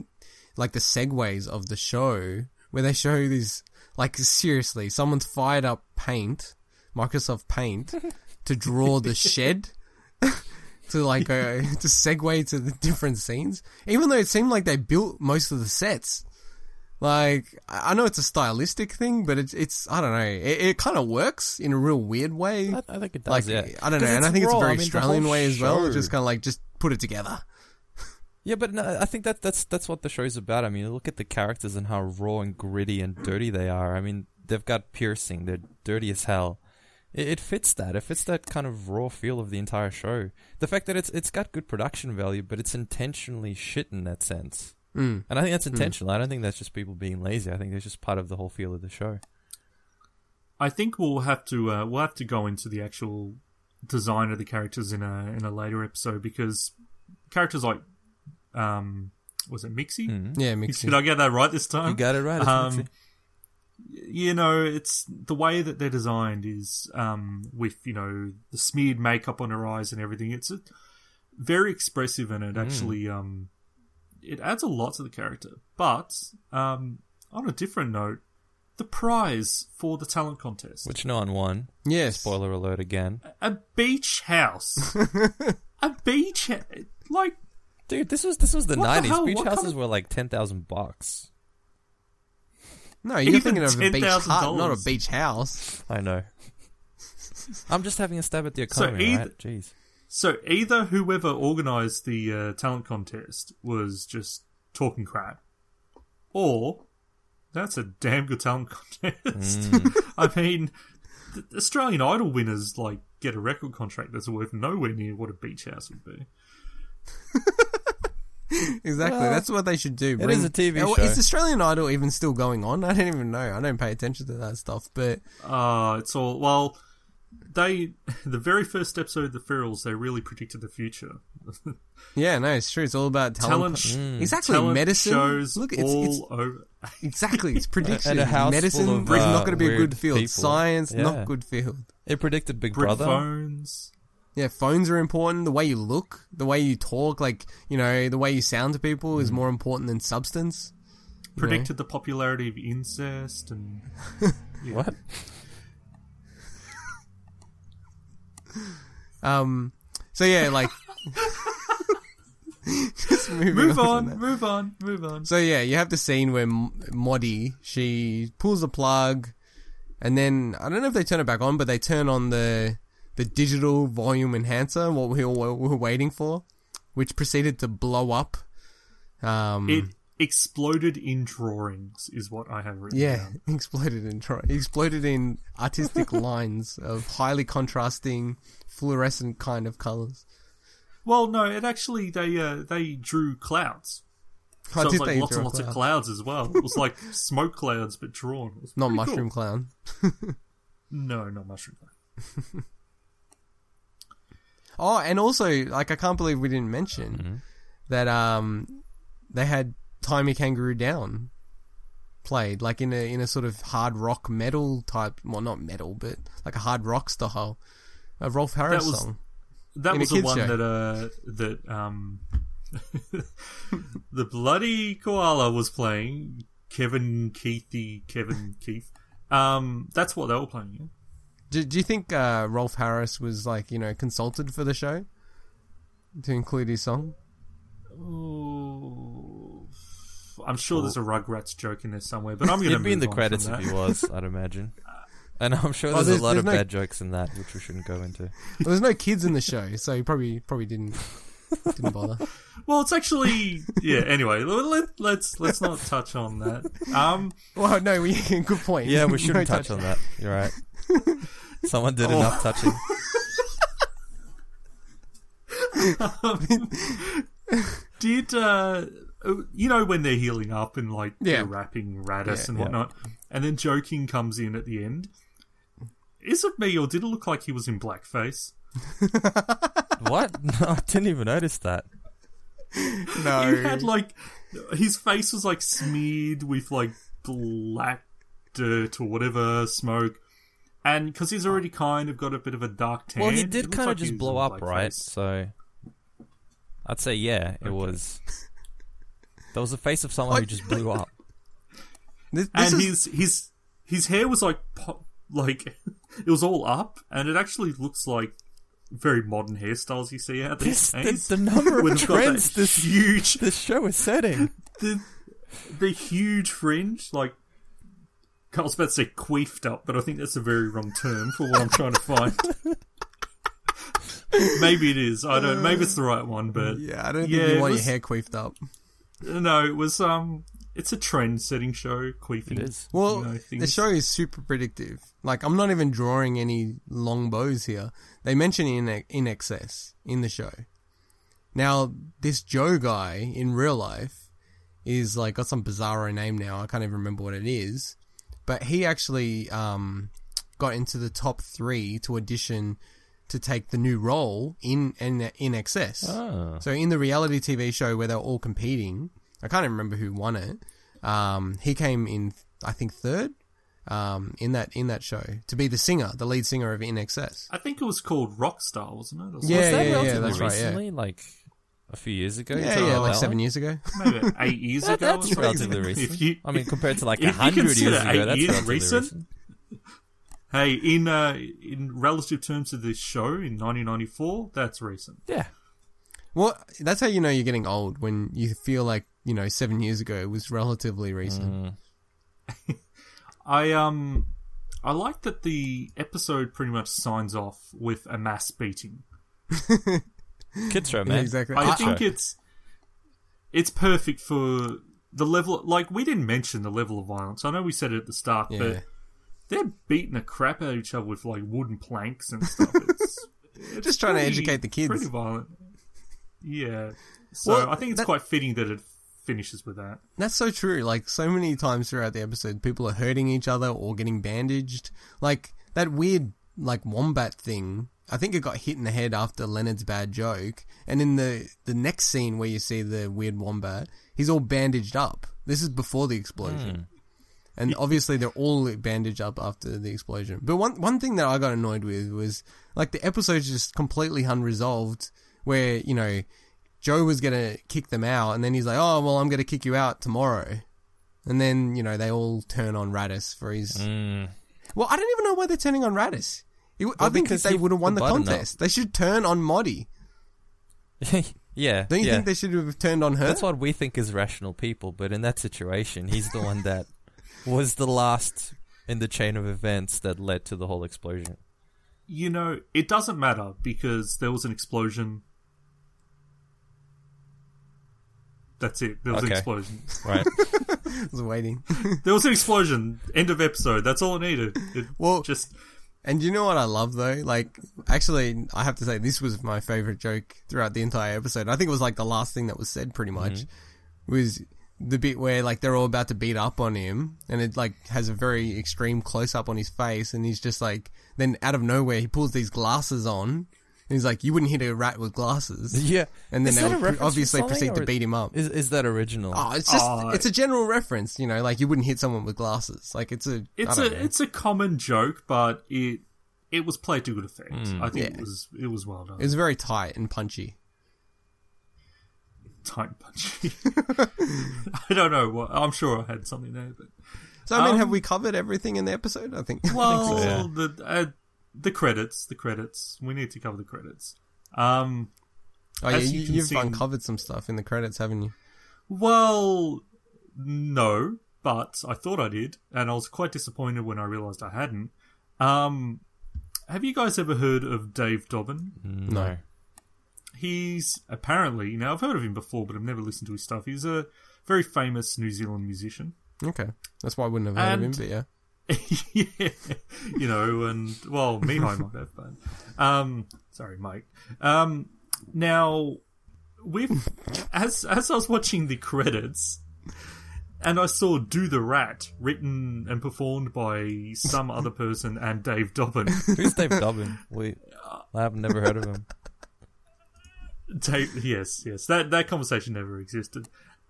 segues of the show where they show these, like seriously, someone's fired up Microsoft Paint, to draw the shed, to like to segue to the different scenes. Even though it seemed like they built most of the sets. Like, I know it's a stylistic thing, but it's I don't know. It kind of works in a real weird way.
I think it does,
like,
yeah.
I don't know, and I think it's a very Australian way as well. Just kind of like, just put it together.
Yeah, but no, I think that's what the show's about. I mean, look at the characters and how raw and gritty and dirty they are. I mean, they've got piercing. They're dirty as hell. It fits that. It fits that kind of raw feel of the entire show. The fact that it's got good production value, but it's intentionally shit in that sense. And I think that's intentional. I don't think that's just people being lazy. I think that's just part of the whole feel of the show.
I think we'll have to go into the actual design of the characters in a later episode, because characters like was it Mixie?
Yeah, Mixie.
Did I get that right this time?
You got it right. It's Mixie.
You know, it's the way that they're designed is with, you know, the smeared makeup on her eyes and everything. It's very expressive, and it actually it adds a lot to the character. But on a different note, the prize for the talent contest,
which no one won.
Yes.
Spoiler alert again.
A beach house. A beach like.
Dude, this was the 90s. Beach houses were like $10,000.
No, you're thinking of a beach hut, not a beach house.
I know. I'm just having a stab at the economy, right? Jeez.
So either whoever organised the talent contest was just talking crap, or that's a damn good talent contest. I mean, the Australian Idol winners like get a record contract that's worth nowhere near what a beach house would be.
Exactly, that's what they should do.
It is a TV show.
Is Australian Idol even still going on? I don't even know. I don't pay attention to that stuff, but
it's all well. The very first episode of The Ferals, they really predicted the future.
Yeah, no, it's true. It's all about talent. Exactly,
talent
medicine.
Shows
Look,
all over.
Exactly, it's prediction.
And a house
medicine
full of,
not going to be a good field.
People.
Science, not good field.
It predicted Big
Brick
Brother.
Phones.
Yeah, phones are important. The way you look, the way you talk, like, you know, the way you sound to people is more important than substance.
Predicted the popularity of incest and... Yeah.
What?
So yeah, like... just
move on.
So yeah, you have the scene where Moddy, she pulls the plug, and then, I don't know if they turn it back on, but they turn on the digital volume enhancer, what we were waiting for, which proceeded to blow up.
It exploded in drawings, is what I have written down.
Exploded in artistic lines of highly contrasting, fluorescent kind of colours.
Well, no, it actually, they drew clouds. So it was like lots and lots of clouds as well. It was like smoke clouds, but drawn. It was
not mushroom cloud.
No, not mushroom cloud.
Oh, and also, like, I can't believe we didn't mention that they had Tie Me Kangaroo Down played, like in a sort of hard rock metal type, well, not metal, but like a hard rock style, a Rolf Harris song.
That was the one show. that the bloody koala was playing. Kevin Keith. That's what they were playing.
Do you think Rolf Harris was consulted for the show to include his song?
Ooh, I'm sure there's a Rugrats joke in there somewhere, but I'm going to
He'd be in the credits if he was, I'd imagine. And I'm sure there's a lot of bad jokes in that, which we shouldn't go into.
Well, there's no kids in the show, so he probably didn't bother.
Well, it's actually Anyway, let's not touch on that.
Well, no, good point.
Yeah, we shouldn't touch on that. You're right. Someone did enough touching.
Did when they're healing up and they're rapping Radis and whatnot, and then Joking comes in at the end? Is it me, or did it look like he was in blackface?
What? No, I didn't even notice that.
No.
He had his face was smeared with black dirt or whatever, smoke. And because he's already kind of got a bit of a dark tan.
Well, he did kind of just blow up, right? So I'd say, it was. There was the face of someone who just blew up.
His hair was it was all up, and it actually looks like very modern hairstyles you see out these days.
The number of trends this show is setting.
The huge fringe, I was about to say queefed up, but I think that's a very wrong term for what I'm trying to find. Maybe it is. I don't. Maybe it's the right one, but
I don't think you want your hair queefed up.
No, it was. It's a trend-setting show. Queefing.
It is.
Well, the show is super predictive. I'm not even drawing any long bows here. They mention in excess in the show. Now, this Joe guy in real life is got some bizarro name now. I can't even remember what it is. But he actually got into the top 3 to audition to take the new role in excess. Oh. So in the reality TV show where they're all competing, I can't even remember who won it. He came in, I think, 3rd in that show to be the lead singer of In Excess.
I think it was called Rockstar, wasn't it?
Yeah, that's right.
Recently, a few years ago.
Yeah, 7 years ago.
Maybe 8 years ago.
That's relatively recent. I mean, compared to 100 years ago, that's relatively recent.
Hey, in relative terms of this show in 1994, that's recent.
Yeah.
Well, that's how you know you're getting old, when you feel 7 years ago was relatively recent.
I like that the episode pretty much signs off with a mass beating.
Kids show, man.
Yeah, exactly.
I think it's perfect for the level. We didn't mention the level of violence. I know we said it at the start, but they're beating the crap out of each other with wooden planks and stuff. It's
just trying to educate the kids.
Pretty violent. Yeah. So I think it's quite fitting that it finishes with that.
That's so true. So many times throughout the episode, people are hurting each other or getting bandaged. That weird, wombat thing, I think it got hit in the head after Leonard's bad joke. And in the next scene where you see the weird wombat, he's all bandaged up. This is before the explosion. And obviously they're all bandaged up after the explosion. But one thing that I got annoyed with was, the episode's just completely unresolved, where, Joe was going to kick them out, and then he's like, oh, well, I'm going to kick you out tomorrow. And then, they all turn on Radis for his... Well, I don't even know why they're turning on Radis. I think they would have won the contest. They should turn on Moddy.
Yeah.
Don't you think they should have turned on her?
That's what we think is rational people, but in that situation, he's the one that was the last in the chain of events that led to the whole explosion.
It doesn't matter, because there was an explosion. That's it. There was an explosion.
Right.
I was waiting.
There was an explosion. End of episode. That's all it needed.
And you know what I love, though? Actually, I have to say, this was my favourite joke throughout the entire episode. I think it was the last thing that was said, pretty much. Was the bit where they're all about to beat up on him, and it has a very extreme close-up on his face, and he's just then out of nowhere, he pulls these glasses on. And he's like, you wouldn't hit a rat with glasses.
Yeah.
And then they'll obviously proceed to beat him up.
Is that original?
Oh, it's just, it's a general reference, you wouldn't hit someone with glasses.
It's a common joke, but it was played to good effect. I think it was well done.
It was very tight and punchy.
Tight and punchy. I don't know. I'm sure I had something there, but...
So, have we covered everything in the episode? I think.
Well,
I think so.
the credits. We need to cover the credits.
You've uncovered some stuff in the credits, haven't you?
Well, no, but I thought I did, and I was quite disappointed when I realised I hadn't. Have you guys ever heard of Dave Dobbin?
No.
He's apparently, now I've heard of him before, but I've never listened to his stuff. He's a very famous New Zealand musician.
Okay. That's why I wouldn't have heard of him, but yeah.
Yeah, and well, Mihai might have, but sorry, Mike. Now, as I was watching the credits, and I saw "Do the Rat" written and performed by some other person and Dave Dobbin.
Who's Dave Dobbin? I have never heard of him.
Yes, that conversation never existed.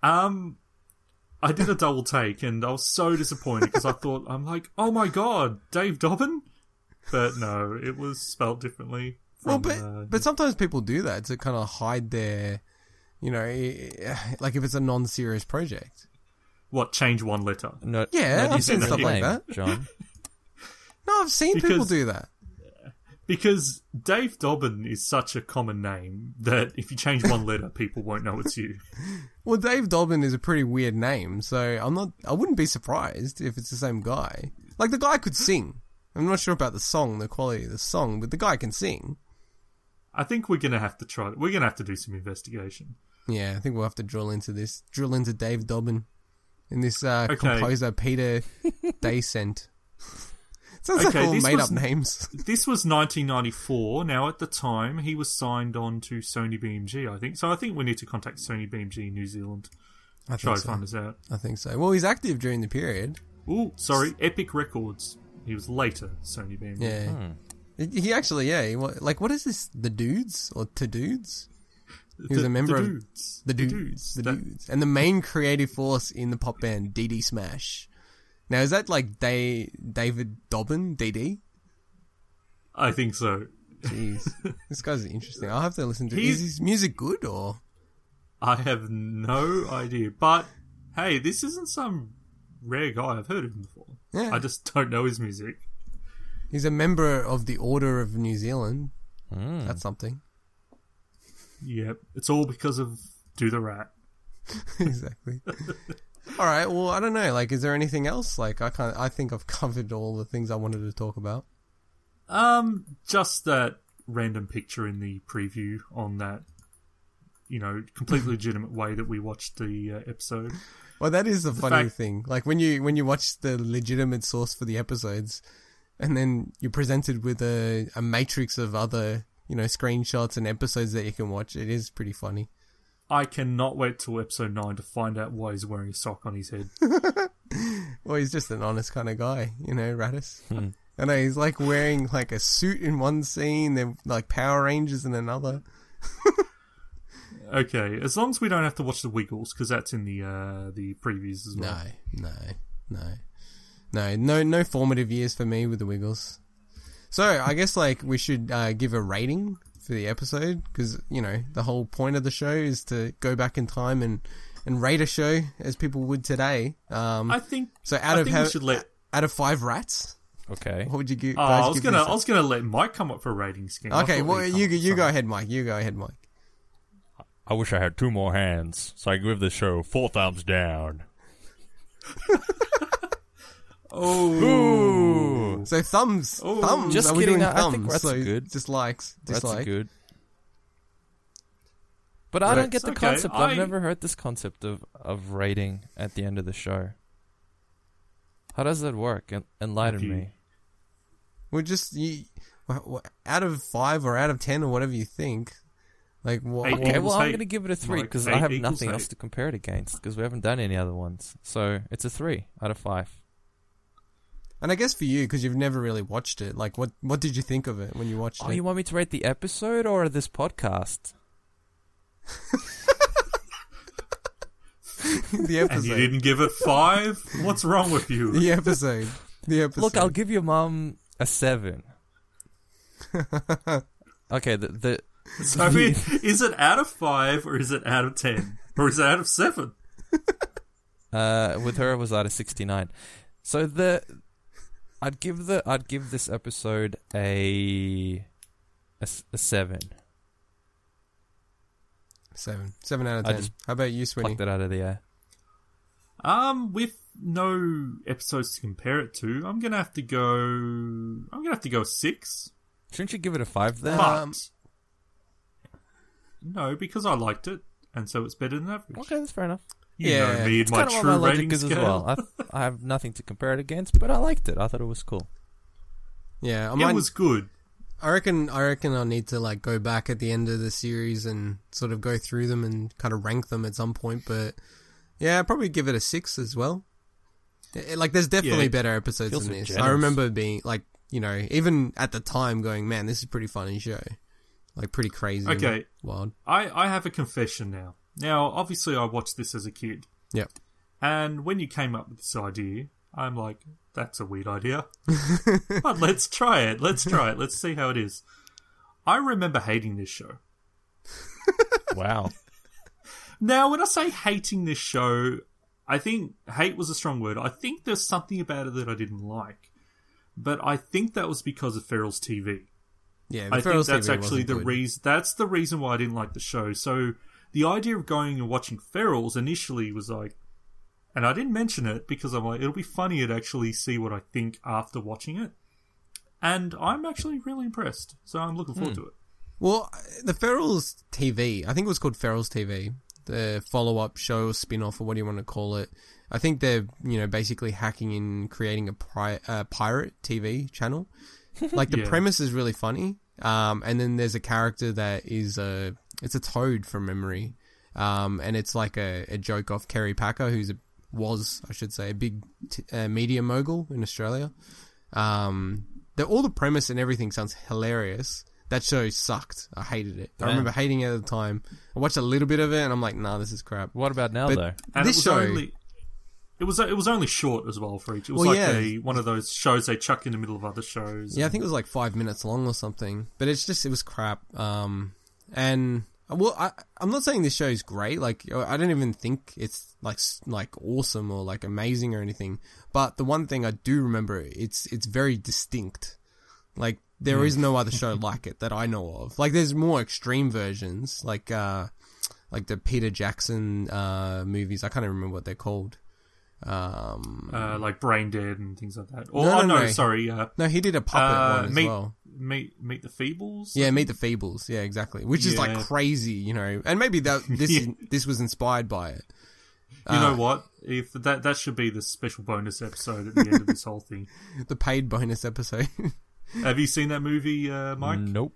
I did a double take, and I was so disappointed because I'm like, oh my god, Dave Dobbin? But no, it was spelled differently.
But sometimes people do that to kind of hide their, like if it's a non-serious project.
What, change one letter?
No,
I've seen stuff like that,
John.
No, I've seen people do that.
Because Dave Dobbin is such a common name that if you change one letter, people won't know it's you.
Well, Dave Dobbin is a pretty weird name, so I wouldn't be surprised if it's the same guy. Like, the guy could sing. I'm not sure about the quality of the song, but the guy can sing.
I think we're going to have to do some investigation.
Yeah, I think we'll have to drill into Dave Dobbin and this composer Peter Daysent. Sounds like all made-up names.
This was 1994. Now, at the time, he was signed on to Sony BMG, I think. So I think we need to contact Sony BMG in New Zealand. Try to find us out.
I think so. Well, he's active during the period.
Oh, sorry, Epic Records. He was later Sony BMG.
Yeah. He actually, what is this? The Dudes? Or To Dudes? He was a member of The Dudes. And the main creative force in the pop band DD Smash. Now, is that like David Dobbin, DD?
I think so.
Jeez. This guy's interesting. I'll have to listen to it. Is his music good, or?
I have no idea. But, hey, this isn't some rare guy. I've heard of him before. Yeah. I just don't know his music.
He's a member of the Order of New Zealand. That's something.
Yep. It's all because of Do the Rat.
Exactly. All right, well, I don't know. Like, is there anything else? Like, I think I've covered all the things I wanted to talk about.
Just that random picture in the preview on that, completely legitimate way that we watched the episode.
Well, that is the funny thing. Like, when you watch the legitimate source for the episodes, and then you're presented with a matrix of other, screenshots and episodes that you can watch, it is pretty funny.
I cannot wait till episode 9 to find out why he's wearing a sock on his head.
Well, he's just an honest kind of guy, Radis. I know, he's like wearing like a suit in one scene, then like Power Rangers in another.
Okay, as long as we don't have to watch the Wiggles, because that's in the previews as well.
No formative years for me with the Wiggles. So, I guess like we should give a rating for the episode, because the whole point of the show is to go back in time and rate a show as people would today.
I think
so. Out of 5 rats,
okay,
what would you give?
I was gonna let Mike come up for a rating scheme.
Okay, well you go ahead, Mike. You go ahead, Mike.
I wish I had 2 more hands so I could give the show 4 thumbs down.
Oh, so thumbs.
Just
Are we
kidding.
doing thumbs?
I think that's good.
Dislikes.
That's good. But I don't get the concept. I've never heard this concept of rating at the end of the show. How does that work? Enlighten me.
Well, just out of 5 or out of 10 or whatever you think. Like what?
Okay, well, I'm going to give it a 3 because I have nothing else to compare it against because we haven't done any other ones. So it's a 3 out of 5.
And I guess for you, because you've never really watched it, like what did you think of it when you watched it?
Oh, you want me to rate the episode or this podcast?
The episode.
And you didn't give it 5? What's wrong with you?
The episode.
Look, I'll give your mum a 7. Okay,
So, I mean, is it out of 5 or is it out of 10? Or is it out of 7?
With her, it was out of 69. So I'd give this episode a 7.
7 out of 10. How about you, Swinny?
Pluck that out of the air.
With no episodes to compare it to, I'm gonna have to go 6.
Shouldn't you give it a 5 then?
But no, because I liked it, and so it's better than average.
Okay, that's fair enough.
You know me and my
kind of
true
what my
rating
logic is
scale.
as well. I have nothing to compare it against, but I liked it. I thought it was cool.
Yeah,
It was good.
I reckon I'll need to like go back at the end of the series and sort of go through them and kind of rank them at some point. But yeah, I'd probably give it a 6 as well. Like, there's definitely better episodes than this.
Generous.
I remember being like, even at the time going, man, this is a pretty funny show. Like, pretty crazy.
Okay.
And wild.
I have a confession now. Now, obviously, I watched this as a kid.
Yep.
And when you came up with this idea, I'm like, that's a weird idea. But let's try it. Let's see how it is. I remember hating this show.
Wow.
Now, when I say hating this show, I think hate was a strong word. I think there's something about it that I didn't like. But I think that was because of Ferrell's TV.
Yeah,
I think that's
TV
actually the
good.
reason. That's the reason why I didn't like the show. So the idea of going and watching Ferrell's initially was like, and I didn't mention it because I'm like, it'll be funny to actually see what I think after watching it. And I'm actually really impressed. So I'm looking forward to it.
Well, the Ferrell's TV, I think it was called Ferrell's TV, the follow-up show or spin-off or what do you want to call it. I think they're, basically hacking in creating a pirate TV channel. Like, the premise is really funny. And then there's a character that is it's a toad from memory. And it's like a joke off Kerry Packer, was a big media mogul in Australia. All the premise and everything sounds hilarious. That show sucked. I hated it. I remember hating it at the time. I watched a little bit of it and I'm like, nah, this is crap.
What about now, though?
And
this show...
It was only short as well for each. It was one of those shows they chuck in the middle of other shows.
Yeah, I think it was like 5 minutes long or something. But it was crap. And well, I'm not saying this show is great. Like, I don't even think it's like awesome or like amazing or anything. But the one thing I do remember, it's very distinct. Like, there is no other show like it that I know of. Like, there's more extreme versions, like the Peter Jackson movies. I can't even remember what they're called.
Like Brain Dead and things like that.
No.
Sorry.
No, he did a puppet one as well.
Meet the Feebles?
Yeah, Meet the Feebles. Yeah, exactly. Which is like crazy, And maybe this was inspired by it.
You know what? If that should be the special bonus episode at the end of this whole thing.
The paid bonus episode.
Have you seen that movie, Mike?
Nope.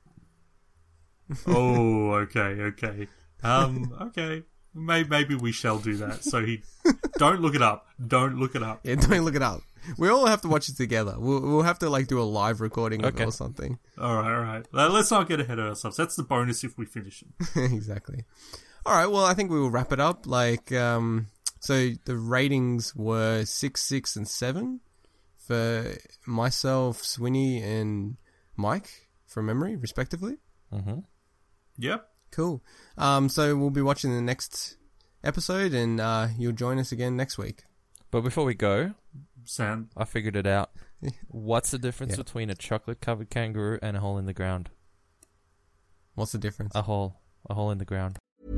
Oh, okay. Okay. Maybe we shall do that. So don't look it up. Don't look it up.
Yeah, don't look it up. We all have to watch it together. We'll have to like do a live recording of it or something.
All right. Let's not get ahead of ourselves. That's the bonus if we finish it.
Exactly. All right. Well, I think we will wrap it up. Like, so the ratings were 6, 6, and 7 for myself, Swinny, and Mike from memory, respectively.
Mm-hmm.
Yep.
Cool. So we'll be watching the next episode, and you'll join us again next week.
But before we go,
Sam,
I figured it out. What's the difference between a chocolate-covered kangaroo and a hole in the ground?
What's the difference?
A hole in the ground.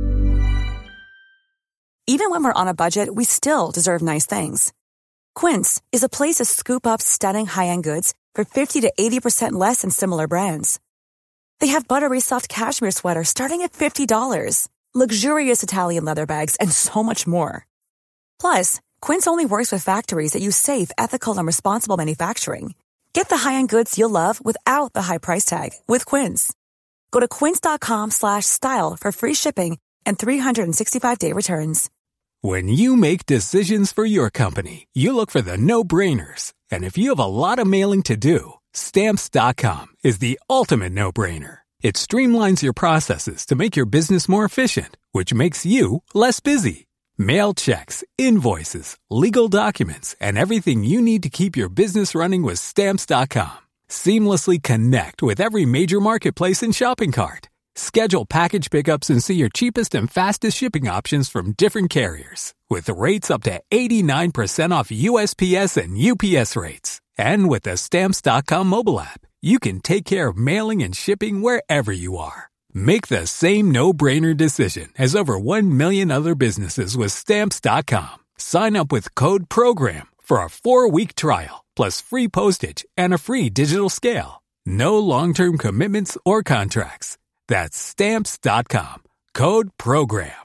Even when we're on a budget, we still deserve nice things. Quince is a place to scoop up stunning high-end goods for 50 to 80% less than similar brands. They have buttery soft cashmere sweaters starting at $50, luxurious Italian leather bags, and so much more. Plus, Quince only works with factories that use safe, ethical, and responsible manufacturing. Get the high-end goods you'll love without the high price tag with Quince. Go to quince.com/style for free shipping and 365-day returns.
When you make decisions for your company, you look for the no-brainers. And if you have a lot of mailing to do, Stamps.com is the ultimate no-brainer. It streamlines your processes to make your business more efficient, which makes you less busy. Mail checks, invoices, legal documents, and everything you need to keep your business running with Stamps.com. Seamlessly connect with every major marketplace and shopping cart. Schedule package pickups and see your cheapest and fastest shipping options from different carriers, with rates up to 89% off USPS and UPS rates. And with the Stamps.com mobile app, you can take care of mailing and shipping wherever you are. Make the same no-brainer decision as over 1 million other businesses with Stamps.com. Sign up with code PROGRAM for a 4-week trial, plus free postage and a free digital scale. No long-term commitments or contracts. That's Stamps.com. Code PROGRAM.